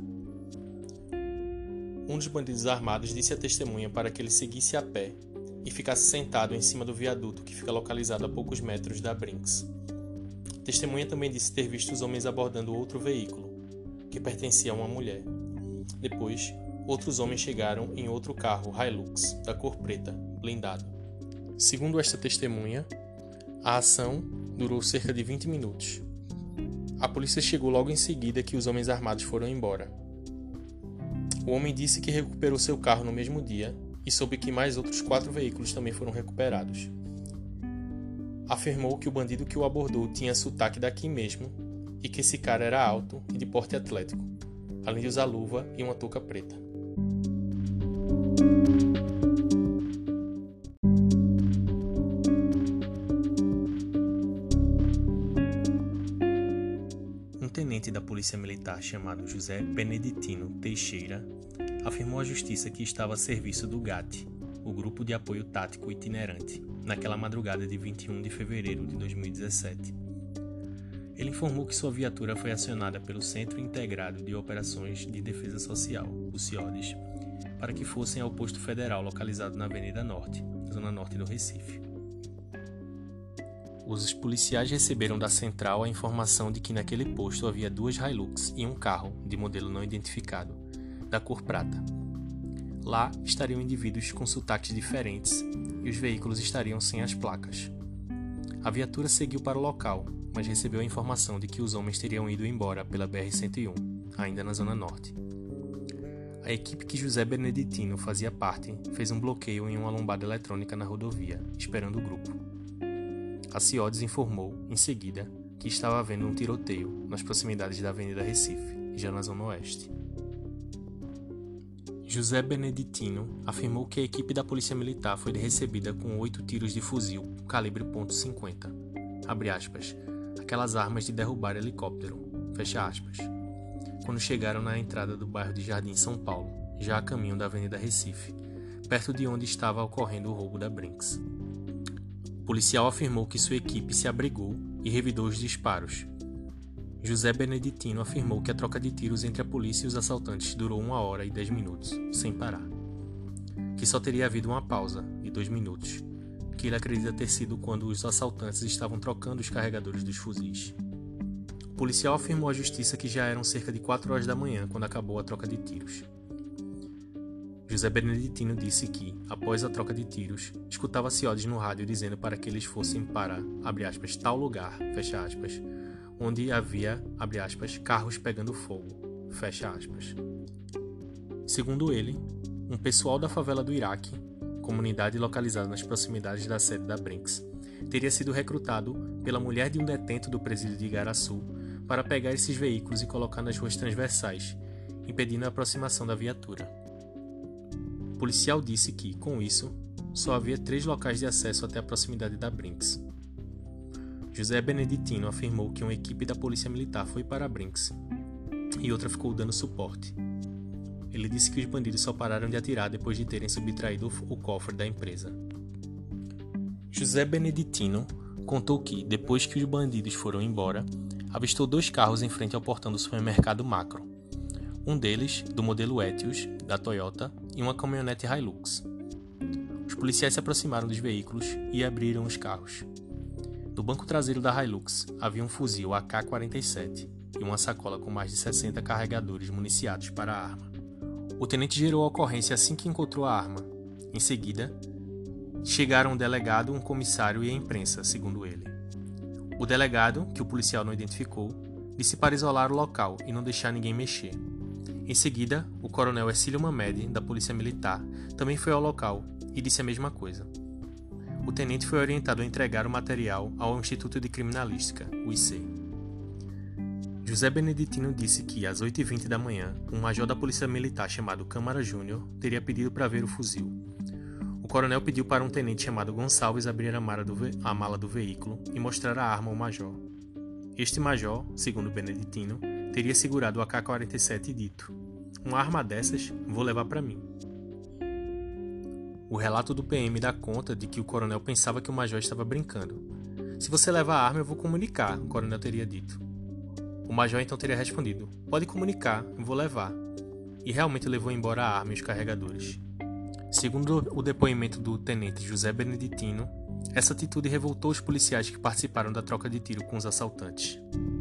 Um dos bandidos armados disse à testemunha para que ele seguisse a pé e ficasse sentado em cima do viaduto que fica localizado a poucos metros da Brinks. A testemunha também disse ter visto os homens abordando outro veículo, que pertencia a uma mulher. Depois, outros homens chegaram em outro carro Hilux, da cor preta, blindado. Segundo esta testemunha, a ação durou cerca de vinte minutos. A polícia chegou logo em seguida que os homens armados foram embora. O homem disse que recuperou seu carro no mesmo dia e soube que mais outros quatro veículos também foram recuperados. Afirmou que o bandido que o abordou tinha sotaque daqui mesmo e que esse cara era alto e de porte atlético, além de usar luva e uma touca preta. Um tenente da Polícia Militar chamado José Beneditino Teixeira afirmou à justiça que estava a serviço do G A T, o Grupo de Apoio Tático Itinerante, naquela madrugada de vinte e um de fevereiro de dois mil e dezessete. Ele informou que sua viatura foi acionada pelo Centro Integrado de Operações de Defesa Social, o CIODES, para que fossem ao posto federal localizado na Avenida Norte, zona norte do Recife. Os policiais receberam da central a informação de que naquele posto havia duas Hilux e um carro, de modelo não identificado, da cor prata. Lá estariam indivíduos com sotaques diferentes e os veículos estariam sem as placas. A viatura seguiu para o local, mas recebeu a informação de que os homens teriam ido embora pela B R cento e um, ainda na Zona Norte. A equipe que José Beneditino fazia parte fez um bloqueio em uma lombada eletrônica na rodovia, esperando o grupo. A CIODES informou, em seguida, que estava havendo um tiroteio nas proximidades da Avenida Recife, já na Zona Oeste. José Beneditino afirmou que a equipe da Polícia Militar foi recebida com oito tiros de fuzil calibre ponto cinquenta, abre aspas, aquelas armas de derrubar helicóptero, fecha aspas, quando chegaram na entrada do bairro de Jardim São Paulo, já a caminho da Avenida Recife, perto de onde estava ocorrendo o roubo da Brinks. O policial afirmou que sua equipe se abrigou e revidou os disparos. José Beneditino afirmou que a troca de tiros entre a polícia e os assaltantes durou uma hora e dez minutos, sem parar. Que só teria havido uma pausa, de dois minutos, que ele acredita ter sido quando os assaltantes estavam trocando os carregadores dos fuzis. O policial afirmou à justiça que já eram cerca de quatro horas da manhã quando acabou a troca de tiros. José Beneditino disse que, após a troca de tiros, escutava CIODES no rádio dizendo para que eles fossem para, abre aspas, tal lugar, fecha aspas, onde havia, abre aspas, carros pegando fogo, fecha aspas. Segundo ele, um pessoal da favela do Iraque, comunidade localizada nas proximidades da sede da Brinks, teria sido recrutado pela mulher de um detento do presídio de Igaraçu para pegar esses veículos e colocar nas ruas transversais, impedindo a aproximação da viatura. O policial disse que, com isso, só havia três locais de acesso até a proximidade da Brinks. José Beneditino afirmou que uma equipe da Polícia Militar foi para a Brinks e outra ficou dando suporte. Ele disse que os bandidos só pararam de atirar depois de terem subtraído o cofre da empresa. José Beneditino contou que, depois que os bandidos foram embora, avistou dois carros em frente ao portão do supermercado Macro. Um deles, do modelo Etios, da Toyota, e uma caminhonete Hilux. Os policiais se aproximaram dos veículos e abriram os carros. No banco traseiro da Hilux havia um fuzil A K quarenta e sete e uma sacola com mais de sessenta carregadores municiados para a arma. O tenente gerou a ocorrência assim que encontrou a arma. Em seguida, chegaram um delegado, um comissário e a imprensa, segundo ele. O delegado, que o policial não identificou, disse para isolar o local e não deixar ninguém mexer. Em seguida, o coronel Ercílio Mamed, da Polícia Militar, também foi ao local e disse a mesma coisa. O tenente foi orientado a entregar o material ao Instituto de Criminalística, o I C. José Beneditino disse que, às oito e vinte da manhã, um major da Polícia Militar chamado Câmara Júnior teria pedido para ver o fuzil. O coronel pediu para um tenente chamado Gonçalves abrir a mala do, ve- a mala do veículo e mostrar a arma ao major. Este major, segundo Beneditino, teria segurado o A K quarenta e sete e dito: "Uma arma dessas, vou levar para mim." O relato do P M dá conta de que o coronel pensava que o major estava brincando. "Se você leva a arma, eu vou comunicar", o coronel teria dito. O major então teria respondido: "Pode comunicar, eu vou levar." E realmente levou embora a arma e os carregadores. Segundo o depoimento do tenente José Beneditino, essa atitude revoltou os policiais que participaram da troca de tiro com os assaltantes.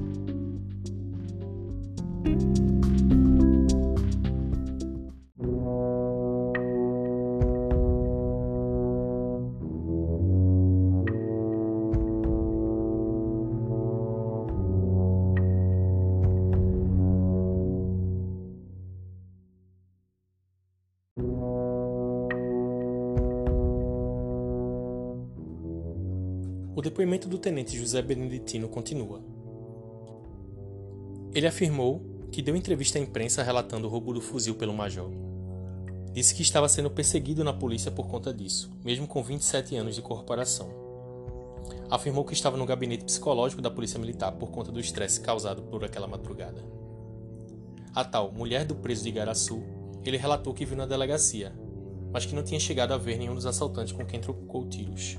O depoimento do tenente José Beneditino continua. Ele afirmou que deu entrevista à imprensa relatando o roubo do fuzil pelo major. Disse que estava sendo perseguido na polícia por conta disso, mesmo com vinte e sete anos de corporação. Afirmou que estava no gabinete psicológico da Polícia Militar por conta do estresse causado por aquela madrugada. A tal mulher do preso de Igaraçu, ele relatou que viu na delegacia, mas que não tinha chegado a ver nenhum dos assaltantes com quem trocou tiros.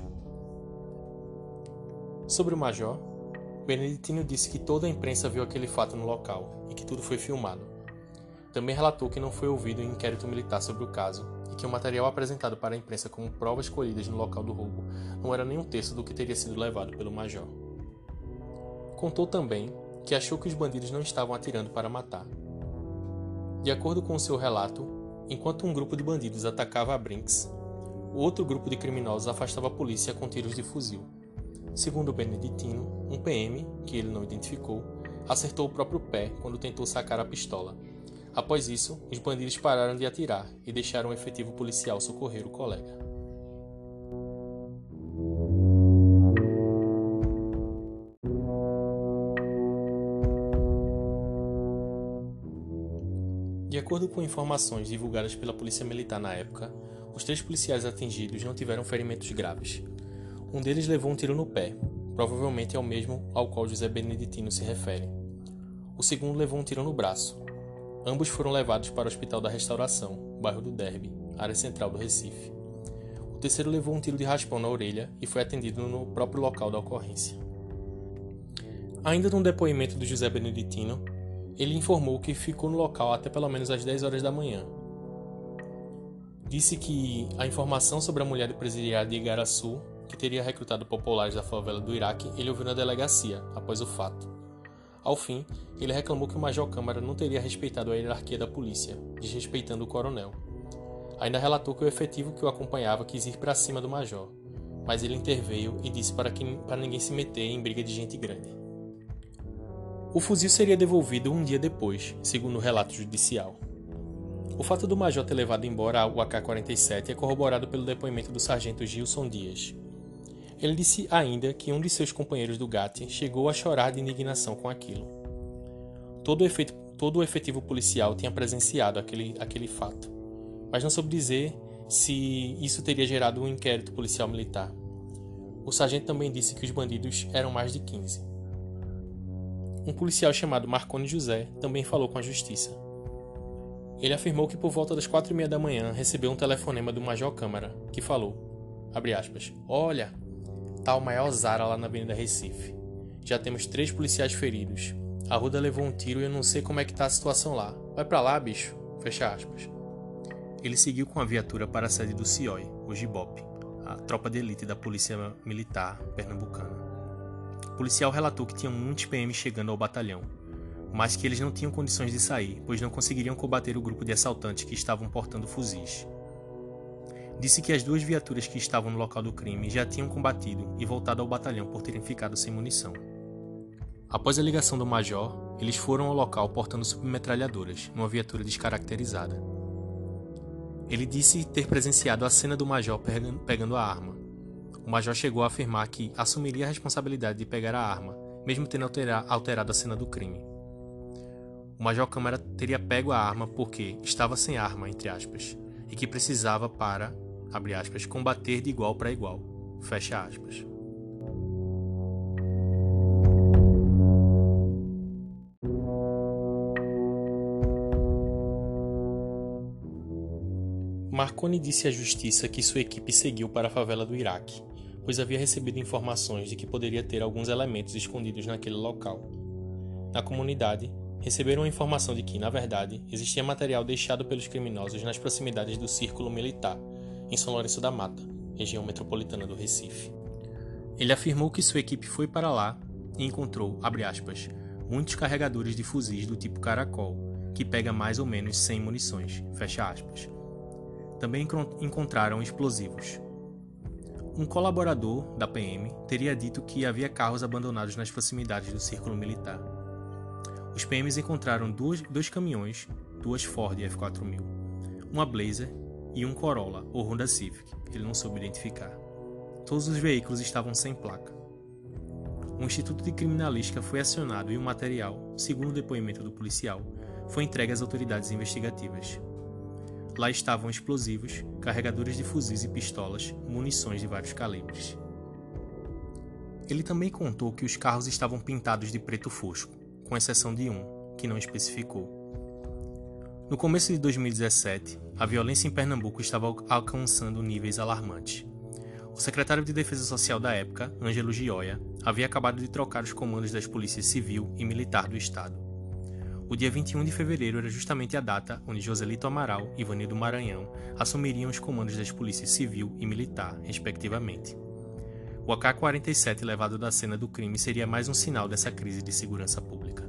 Sobre o major, Beneditino disse que toda a imprensa viu aquele fato no local e que tudo foi filmado. Também relatou que não foi ouvido em inquérito militar sobre o caso e que o material apresentado para a imprensa como provas colhidas no local do roubo não era nem um terço do que teria sido levado pelo major. Contou também que achou que os bandidos não estavam atirando para matar. De acordo com o seu relato, enquanto um grupo de bandidos atacava a Brinks, o outro grupo de criminosos afastava a polícia com tiros de fuzil. Segundo o Beneditino, um P M, que ele não identificou, acertou o próprio pé quando tentou sacar a pistola. Após isso, os bandidos pararam de atirar e deixaram o efetivo policial socorrer o colega. De acordo com informações divulgadas pela Polícia Militar na época, os três policiais atingidos não tiveram ferimentos graves. Um deles levou um tiro no pé, provavelmente é o mesmo ao qual José Beneditino se refere. O segundo levou um tiro no braço. Ambos foram levados para o Hospital da Restauração, bairro do Derby, área central do Recife. O terceiro levou um tiro de raspão na orelha e foi atendido no próprio local da ocorrência. Ainda no depoimento do José Beneditino, ele informou que ficou no local até pelo menos às dez horas da manhã. Disse que a informação sobre a mulher do presidiário de Igaraçu, que teria recrutado populares da favela do Iraque, ele ouviu na delegacia, após o fato. Ao fim, ele reclamou que o Major Câmara não teria respeitado a hierarquia da polícia, desrespeitando o coronel. Ainda relatou que o efetivo que o acompanhava quis ir para cima do Major, mas ele interveio e disse para, que, para ninguém se meter em briga de gente grande. O fuzil seria devolvido um dia depois, segundo o relato judicial. O fato do Major ter levado embora o A K quarenta e sete é corroborado pelo depoimento do sargento Gilson Dias. Ele disse ainda que um de seus companheiros do G A T chegou a chorar de indignação com aquilo. Todo o, efeito, todo o efetivo policial tinha presenciado aquele, aquele fato, mas não soube dizer se isso teria gerado um inquérito policial militar. O sargento também disse que os bandidos eram mais de quinze. Um policial chamado Marconi José também falou com a justiça. Ele afirmou que por volta das quatro e meia da manhã recebeu um telefonema do Major Câmara, que falou, abre aspas, olha, tá o maior zara lá na Avenida Recife. Já temos três policiais feridos. A Ruda levou um tiro e eu não sei como é que tá a situação lá. Vai pra lá, bicho. Fecha aspas. Ele seguiu com a viatura para a sede do C I O I, o Gibope, a tropa de elite da Polícia Militar pernambucana. O policial relatou que tinham muitos P Ms chegando ao batalhão, mas que eles não tinham condições de sair, pois não conseguiriam combater o grupo de assaltantes que estavam portando fuzis. Disse que as duas viaturas que estavam no local do crime já tinham combatido e voltado ao batalhão por terem ficado sem munição. Após a ligação do major, eles foram ao local portando submetralhadoras, numa viatura descaracterizada. Ele disse ter presenciado a cena do major pegando a arma. O major chegou a afirmar que assumiria a responsabilidade de pegar a arma, mesmo tendo alterado a cena do crime. O Major Câmara teria pego a arma porque estava sem arma, entre aspas, e que precisava para, abre aspas, combater de igual para igual, fecha aspas. Marconi disse à justiça que sua equipe seguiu para a favela do Iraque, pois havia recebido informações de que poderia ter alguns elementos escondidos naquele local. Na comunidade, receberam a informação de que, na verdade, existia material deixado pelos criminosos nas proximidades do Círculo Militar, em São Lourenço da Mata, região metropolitana do Recife. Ele afirmou que sua equipe foi para lá e encontrou, abre aspas, muitos carregadores de fuzis do tipo Caracol, que pega mais ou menos cem munições, fecha aspas. Também encontraram explosivos. Um colaborador da P M teria dito que havia carros abandonados nas proximidades do Círculo Militar. Os P Ms encontraram dois, dois caminhões, duas Ford F quatro mil, uma Blazer e um Corolla ou Honda Civic, ele não soube identificar. Todos os veículos estavam sem placa. O Instituto de Criminalística foi acionado e o material, segundo o depoimento do policial, foi entregue às autoridades investigativas. Lá estavam explosivos, carregadores de fuzis e pistolas, munições de vários calibres. Ele também contou que os carros estavam pintados de preto fosco, com exceção de um, que não especificou. No começo de dois mil e dezessete, a violência em Pernambuco estava alcançando níveis alarmantes. O secretário de Defesa Social da época, Ângelo Gioia, havia acabado de trocar os comandos das polícias civil e militar do estado. O dia vinte e um de fevereiro era justamente a data onde Joselito Amaral e Ivanildo Maranhão assumiriam os comandos das polícias civil e militar, respectivamente. O A K quarenta e sete levado da cena do crime seria mais um sinal dessa crise de segurança pública.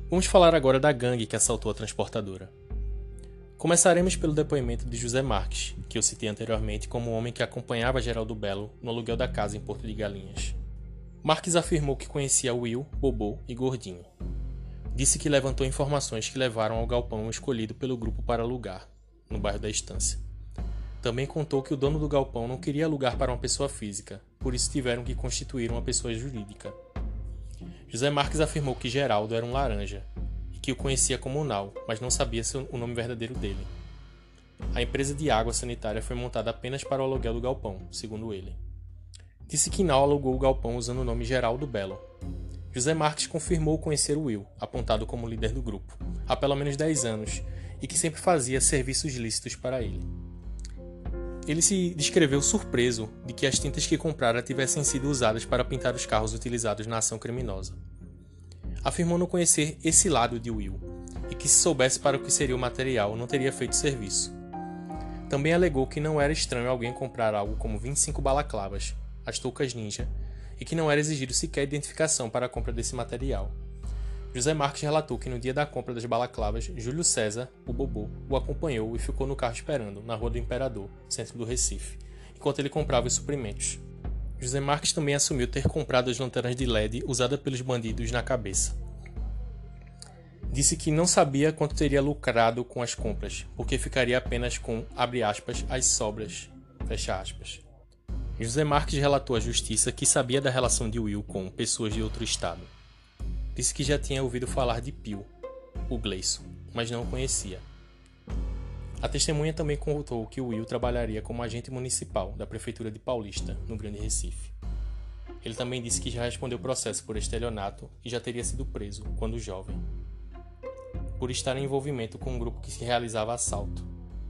Vamos falar agora da gangue que assaltou a transportadora. Começaremos pelo depoimento de José Marques, que eu citei anteriormente como o homem que acompanhava Geraldo Belo no aluguel da casa em Porto de Galinhas. Marques afirmou que conhecia Will, Bobô e Gordinho. Disse que levantou informações que levaram ao galpão escolhido pelo grupo para alugar, no bairro da Estância. Também contou que o dono do galpão não queria alugar para uma pessoa física, por isso tiveram que constituir uma pessoa jurídica. José Marques afirmou que Geraldo era um laranja e que o conhecia como Nau, mas não sabia o nome verdadeiro dele. A empresa de água sanitária foi montada apenas para o aluguel do galpão, segundo ele. Disse que Nau alugou o galpão usando o nome Geraldo Belo. José Marques confirmou conhecer o Will, apontado como líder do grupo, há pelo menos dez anos, e que sempre fazia serviços lícitos para ele. Ele se descreveu surpreso de que as tintas que comprara tivessem sido usadas para pintar os carros utilizados na ação criminosa. Afirmou não conhecer esse lado de Will, e que se soubesse para o que seria o material, não teria feito serviço. Também alegou que não era estranho alguém comprar algo como vinte e cinco balaclavas, as toucas ninja, e que não era exigido sequer identificação para a compra desse material. José Marques relatou que no dia da compra das balaclavas, Júlio César, o Bobô, o acompanhou e ficou no carro esperando, na Rua do Imperador, centro do Recife, enquanto ele comprava os suprimentos. José Marques também assumiu ter comprado as lanternas de L E D usadas pelos bandidos na cabeça. Disse que não sabia quanto teria lucrado com as compras, porque ficaria apenas com, abre aspas, as sobras, fecha aspas. José Marques relatou à justiça que sabia da relação de Will com pessoas de outro estado. Disse que já tinha ouvido falar de Pio, o Gleison, mas não o conhecia. A testemunha também contou que Will trabalharia como agente municipal da Prefeitura de Paulista, no Grande Recife. Ele também disse que já respondeu processo por estelionato e já teria sido preso, quando jovem, por estar em envolvimento com um grupo que se realizava assalto.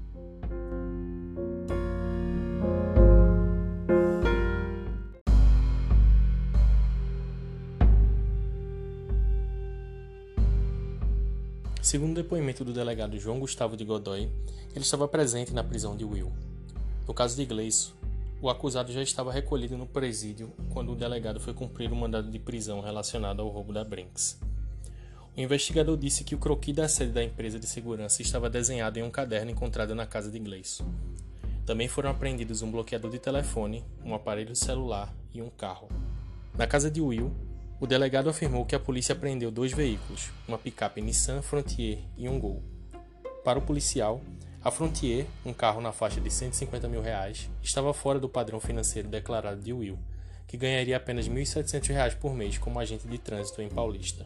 Segundo o depoimento do delegado João Gustavo de Godoy, ele estava presente na prisão de Will. No caso de Gleison, o acusado já estava recolhido no presídio quando o delegado foi cumprir o mandado de prisão relacionado ao roubo da Brinks. O investigador disse que o croquis da sede da empresa de segurança estava desenhado em um caderno encontrado na casa de Gleison. Também foram apreendidos um bloqueador de telefone, um aparelho celular e um carro. Na casa de Will, o delegado afirmou que a polícia apreendeu dois veículos, uma picape Nissan Frontier e um Gol. Para o policial, a Frontier, um carro na faixa de cento e cinquenta mil reais, estava fora do padrão financeiro declarado de Will, que ganharia apenas mil e setecentos reais por mês como agente de trânsito em Paulista.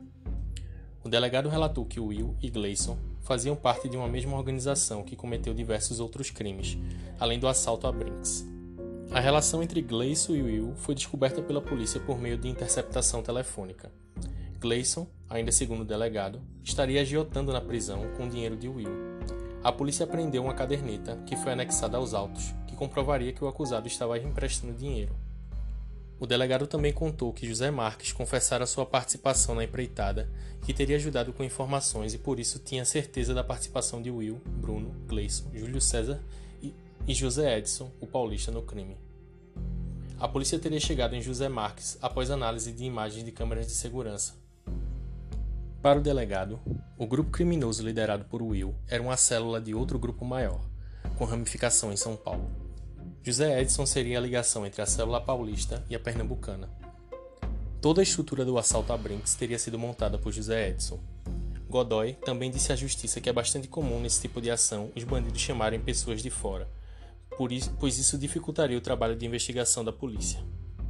O delegado relatou que Will e Gleison faziam parte de uma mesma organização que cometeu diversos outros crimes, além do assalto a Brinks. A relação entre Gleison e Will foi descoberta pela polícia por meio de interceptação telefônica. Gleison, ainda segundo o delegado, estaria agiotando na prisão com o dinheiro de Will. A polícia apreendeu uma caderneta que foi anexada aos autos, que comprovaria que o acusado estava emprestando dinheiro. O delegado também contou que José Marques confessara sua participação na empreitada, que teria ajudado com informações e por isso tinha certeza da participação de Will, Bruno, Gleison, Júlio César e José Edson, o paulista, no crime. A polícia teria chegado em José Marques após análise de imagens de câmeras de segurança. Para o delegado, o grupo criminoso liderado por Will era uma célula de outro grupo maior, com ramificação em São Paulo. José Edson seria a ligação entre a célula paulista e a pernambucana. Toda a estrutura do assalto a Brinks teria sido montada por José Edson. Godoy também disse à justiça que é bastante comum nesse tipo de ação os bandidos chamarem pessoas de fora, por isso, pois isso dificultaria o trabalho de investigação da polícia.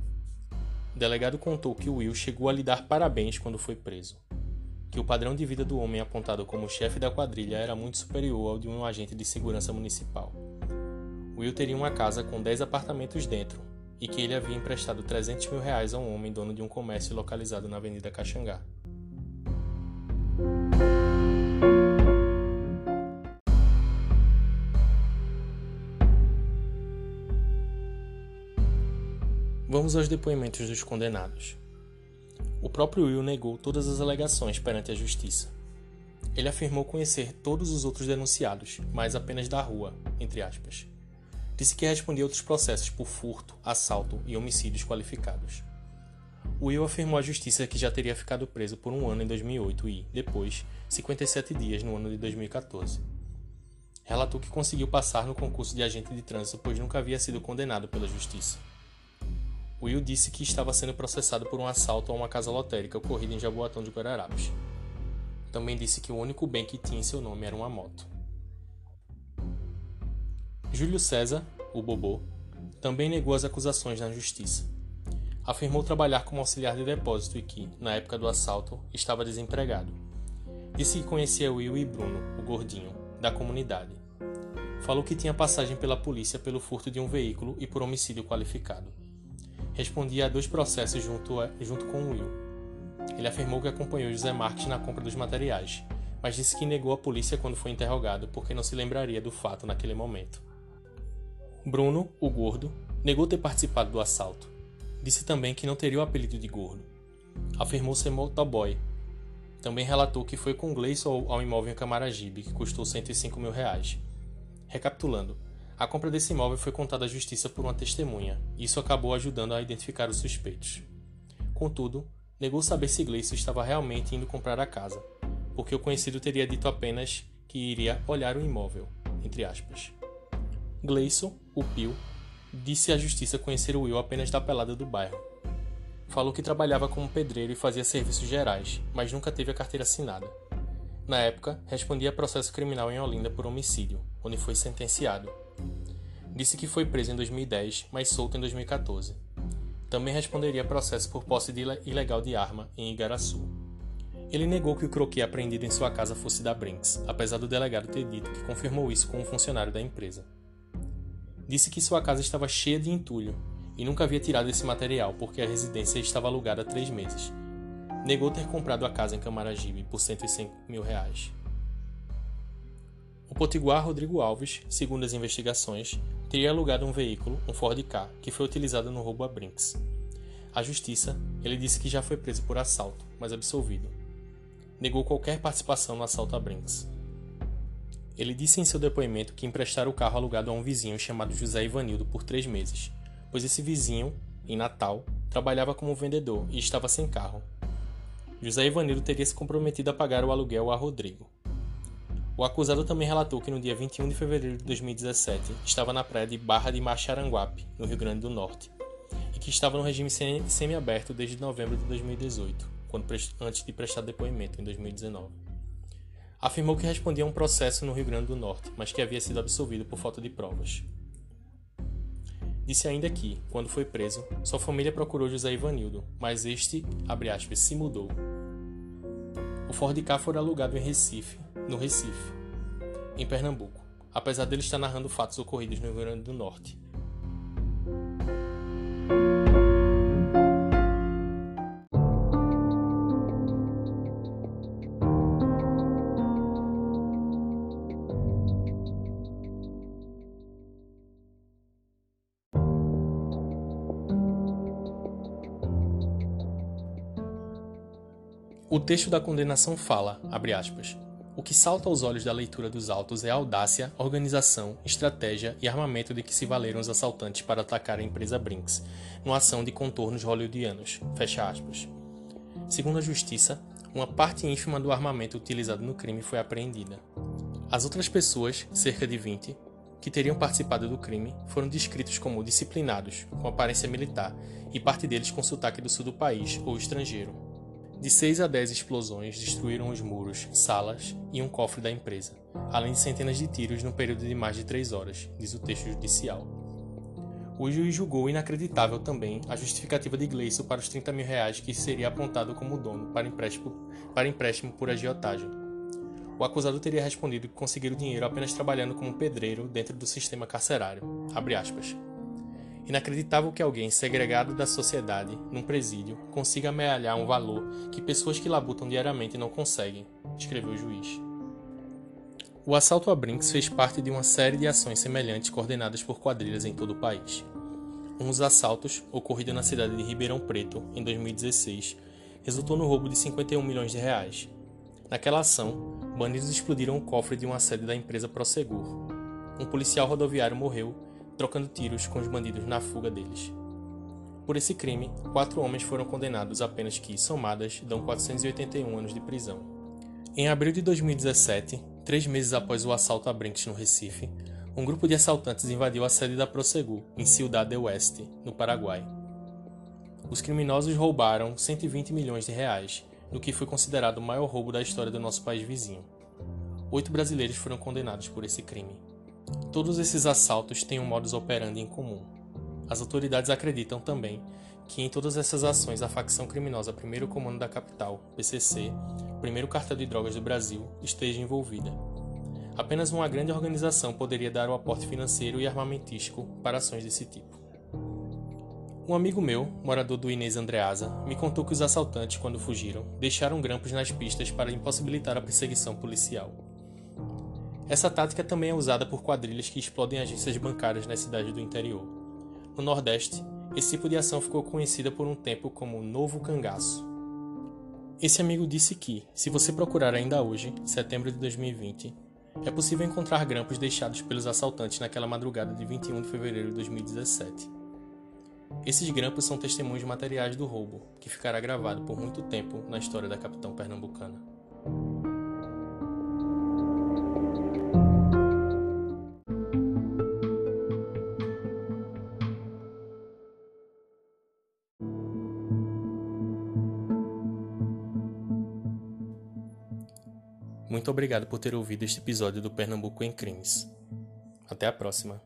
O delegado contou que Will chegou a lhe dar parabéns quando foi preso, que o padrão de vida do homem apontado como chefe da quadrilha era muito superior ao de um agente de segurança municipal. Will teria uma casa com dez apartamentos dentro e que ele havia emprestado trezentos mil reais a um homem dono de um comércio localizado na Avenida Caxangá. Vamos aos depoimentos dos condenados. O próprio Will negou todas as alegações perante a justiça. Ele afirmou conhecer todos os outros denunciados, mas apenas da rua, entre aspas. Disse que respondia outros processos por furto, assalto e homicídios qualificados. Will afirmou à justiça que já teria ficado preso por um ano em dois mil e oito e, depois, cinquenta e sete dias no ano de dois mil e quatorze. Relatou que conseguiu passar no concurso de agente de trânsito pois nunca havia sido condenado pela justiça. Will disse que estava sendo processado por um assalto a uma casa lotérica ocorrido em Jaboatão de Guararapes. Também disse que o único bem que tinha em seu nome era uma moto. Júlio César, o Bobô, também negou as acusações na justiça. Afirmou trabalhar como auxiliar de depósito e que, na época do assalto, estava desempregado. Disse que conhecia Will e Bruno, o gordinho, da comunidade. Falou que tinha passagem pela polícia pelo furto de um veículo e por homicídio qualificado. Respondia a dois processos junto, a, junto com Will. Ele afirmou que acompanhou José Marques na compra dos materiais, mas disse que negou a polícia quando foi interrogado porque não se lembraria do fato naquele momento. Bruno, o gordo, negou ter participado do assalto. Disse também que não teria o apelido de gordo. Afirmou ser motoboy. Também relatou que foi com Gleison ao imóvel em Camaragibe, que custou cento e cinco mil reais. Recapitulando, a compra desse imóvel foi contada à justiça por uma testemunha, e isso acabou ajudando a identificar os suspeitos. Contudo, negou saber se Gleison estava realmente indo comprar a casa, porque o conhecido teria dito apenas que iria olhar o imóvel, entre aspas. Gleison, o Pio, disse à justiça conhecer o Will apenas da pelada do bairro. Falou que trabalhava como pedreiro e fazia serviços gerais, mas nunca teve a carteira assinada. Na época, respondia a processo criminal em Olinda por homicídio, onde foi sentenciado. Disse que foi preso em dois mil e dez, mas solto em dois mil e quatorze. Também responderia a processo por posse de ilegal de arma em Igaraçu. Ele negou que o croquis apreendido em sua casa fosse da Brinks, apesar do delegado ter dito que confirmou isso com um funcionário da empresa. Disse que sua casa estava cheia de entulho e nunca havia tirado esse material porque a residência estava alugada há três meses. Negou ter comprado a casa em Camaragibe por cento e cinco mil reais. O potiguar Rodrigo Alves, segundo as investigações, teria alugado um veículo, um Ford Ka, que foi utilizado no roubo a Brinks. À justiça, ele disse que já foi preso por assalto, mas absolvido. Negou qualquer participação no assalto a Brinks. Ele disse em seu depoimento que emprestara o carro alugado a um vizinho chamado José Ivanildo por três meses, pois esse vizinho, em Natal, trabalhava como vendedor e estava sem carro. José Ivanildo teria se comprometido a pagar o aluguel a Rodrigo. O acusado também relatou que no dia vinte e um de fevereiro de dois mil e dezessete estava na praia de Barra de Macharanguape, no Rio Grande do Norte, e que estava no regime semiaberto desde novembro de dois mil e dezoito, quando, antes de prestar depoimento em dois mil e dezenove. Afirmou que respondia a um processo no Rio Grande do Norte, mas que havia sido absolvido por falta de provas. Disse ainda que, quando foi preso, sua família procurou José Ivanildo, mas este, abre aspas, se mudou. O Ford Ka foi alugado em Recife, no Recife, em Pernambuco, apesar dele estar narrando fatos ocorridos no Rio Grande do Norte. O texto da condenação fala, abre aspas, o que salta aos olhos da leitura dos autos é a audácia, organização, estratégia e armamento de que se valeram os assaltantes para atacar a empresa Brinks, numa ação de contornos hollywoodianos, fecha aspas. Segundo a justiça, uma parte ínfima do armamento utilizado no crime foi apreendida. As outras pessoas, cerca de vinte, que teriam participado do crime, foram descritos como disciplinados, com aparência militar, e parte deles com sotaque do sul do país ou estrangeiro. De seis a dez explosões destruíram os muros, salas e um cofre da empresa, além de centenas de tiros no período de mais de três horas, diz o texto judicial. O juiz julgou inacreditável também a justificativa de Gleison para os trinta mil reais que seria apontado como dono para empréstimo, para empréstimo por agiotagem. O acusado teria respondido que conseguiu o dinheiro apenas trabalhando como pedreiro dentro do sistema carcerário. Abre aspas. Inacreditável que alguém segregado da sociedade, num presídio, consiga amealhar um valor que pessoas que labutam diariamente não conseguem, escreveu o juiz. O assalto a Brinks fez parte de uma série de ações semelhantes coordenadas por quadrilhas em todo o país. Um dos assaltos, ocorrido na cidade de Ribeirão Preto, em dois mil e dezesseis, resultou no roubo de cinquenta e um milhões de reais. Naquela ação, bandidos explodiram o cofre de uma sede da empresa Prosegur. Um policial rodoviário morreu trocando tiros com os bandidos na fuga deles. Por esse crime, quatro homens foram condenados a penas que, somadas, dão quatrocentos e oitenta e um anos de prisão. Em abril de dois mil e dezessete, três meses após o assalto a Brinks no Recife, um grupo de assaltantes invadiu a sede da Prosegur, em Ciudad del Oeste, no Paraguai. Os criminosos roubaram cento e vinte milhões de reais, no que foi considerado o maior roubo da história do nosso país vizinho. Oito brasileiros foram condenados por esse crime. Todos esses assaltos têm um modus operandi em comum. As autoridades acreditam também que em todas essas ações a facção criminosa Primeiro Comando da Capital, P C C, primeiro cartel de drogas do Brasil, esteja envolvida. Apenas uma grande organização poderia dar o aporte financeiro e armamentístico para ações desse tipo. Um amigo meu, morador do Inês Andreasa, me contou que os assaltantes, quando fugiram, deixaram grampos nas pistas para impossibilitar a perseguição policial. Essa tática também é usada por quadrilhas que explodem agências bancárias nas cidades do interior. No Nordeste, esse tipo de ação ficou conhecida por um tempo como Novo Cangaço. Esse amigo disse que, se você procurar ainda hoje, setembro de dois mil e vinte, é possível encontrar grampos deixados pelos assaltantes naquela madrugada de vinte e um de fevereiro de dois mil e dezessete. Esses grampos são testemunhos materiais do roubo, que ficará gravado por muito tempo na história da capital pernambucana. Muito obrigado por ter ouvido este episódio do Pernambuco em Crimes. Até a próxima.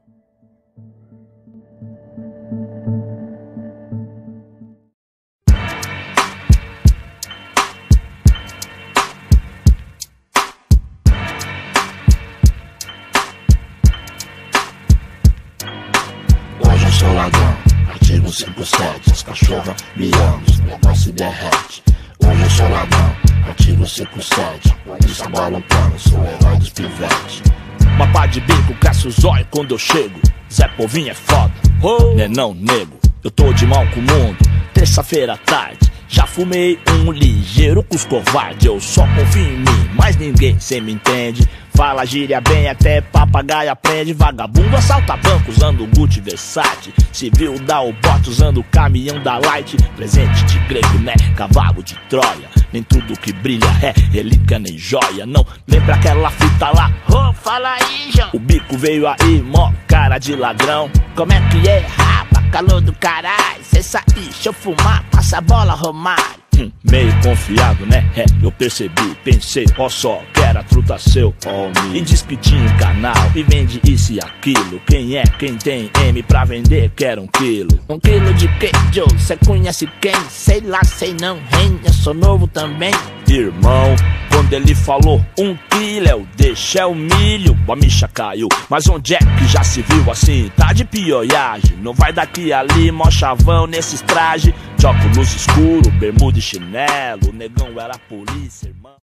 Hoje eu sou ladrão, artigo cinco sete, as cachorras miando, os negócio derrete. Hoje eu sou ladrão, artigo cinco sete, polícia balançando, sou o herói dos pivetes. Uma pá de bico, cresce o zóio quando eu chego. Zé Povinho é foda, oh. Né não, nego, eu tô de mal com o mundo. Terça-feira à tarde, já fumei um ligeiro com os covardes. Eu só confio em mim, mas ninguém cê me entende. Fala gíria bem, até papagaio aprende. Vagabundo assalta banco usando Gucci Versace. Civil dá o bote usando o caminhão da Light. Presente de grego, né? Cavalo de Troia. Nem tudo que brilha é relíquia nem joia. Não lembra aquela fita lá? Oh, fala aí, João. O bico veio aí, mó cara de ladrão. Como é que é, rapa? Calor do caralho. Cê sair, deixa eu fumar, passa a bola, Romário. Hum, meio confiado, né? É, eu percebi, pensei, ó só, que era truta seu, homem. E diz que tinha um canal e vende isso e aquilo. Quem é, quem tem M pra vender, quer um quilo. Um quilo de quê, Joe? Cê conhece quem? Sei lá, sei não, hein? Eu sou novo também. Irmão, quando ele falou um quilo, eu deixei o milho. A micha caiu, mas onde é que já se viu assim? Tá de pioiagem, não vai daqui ali, mó chavão nesses trajes. De óculos escuro, bermuda e chinelo, o negão era polícia, irmão.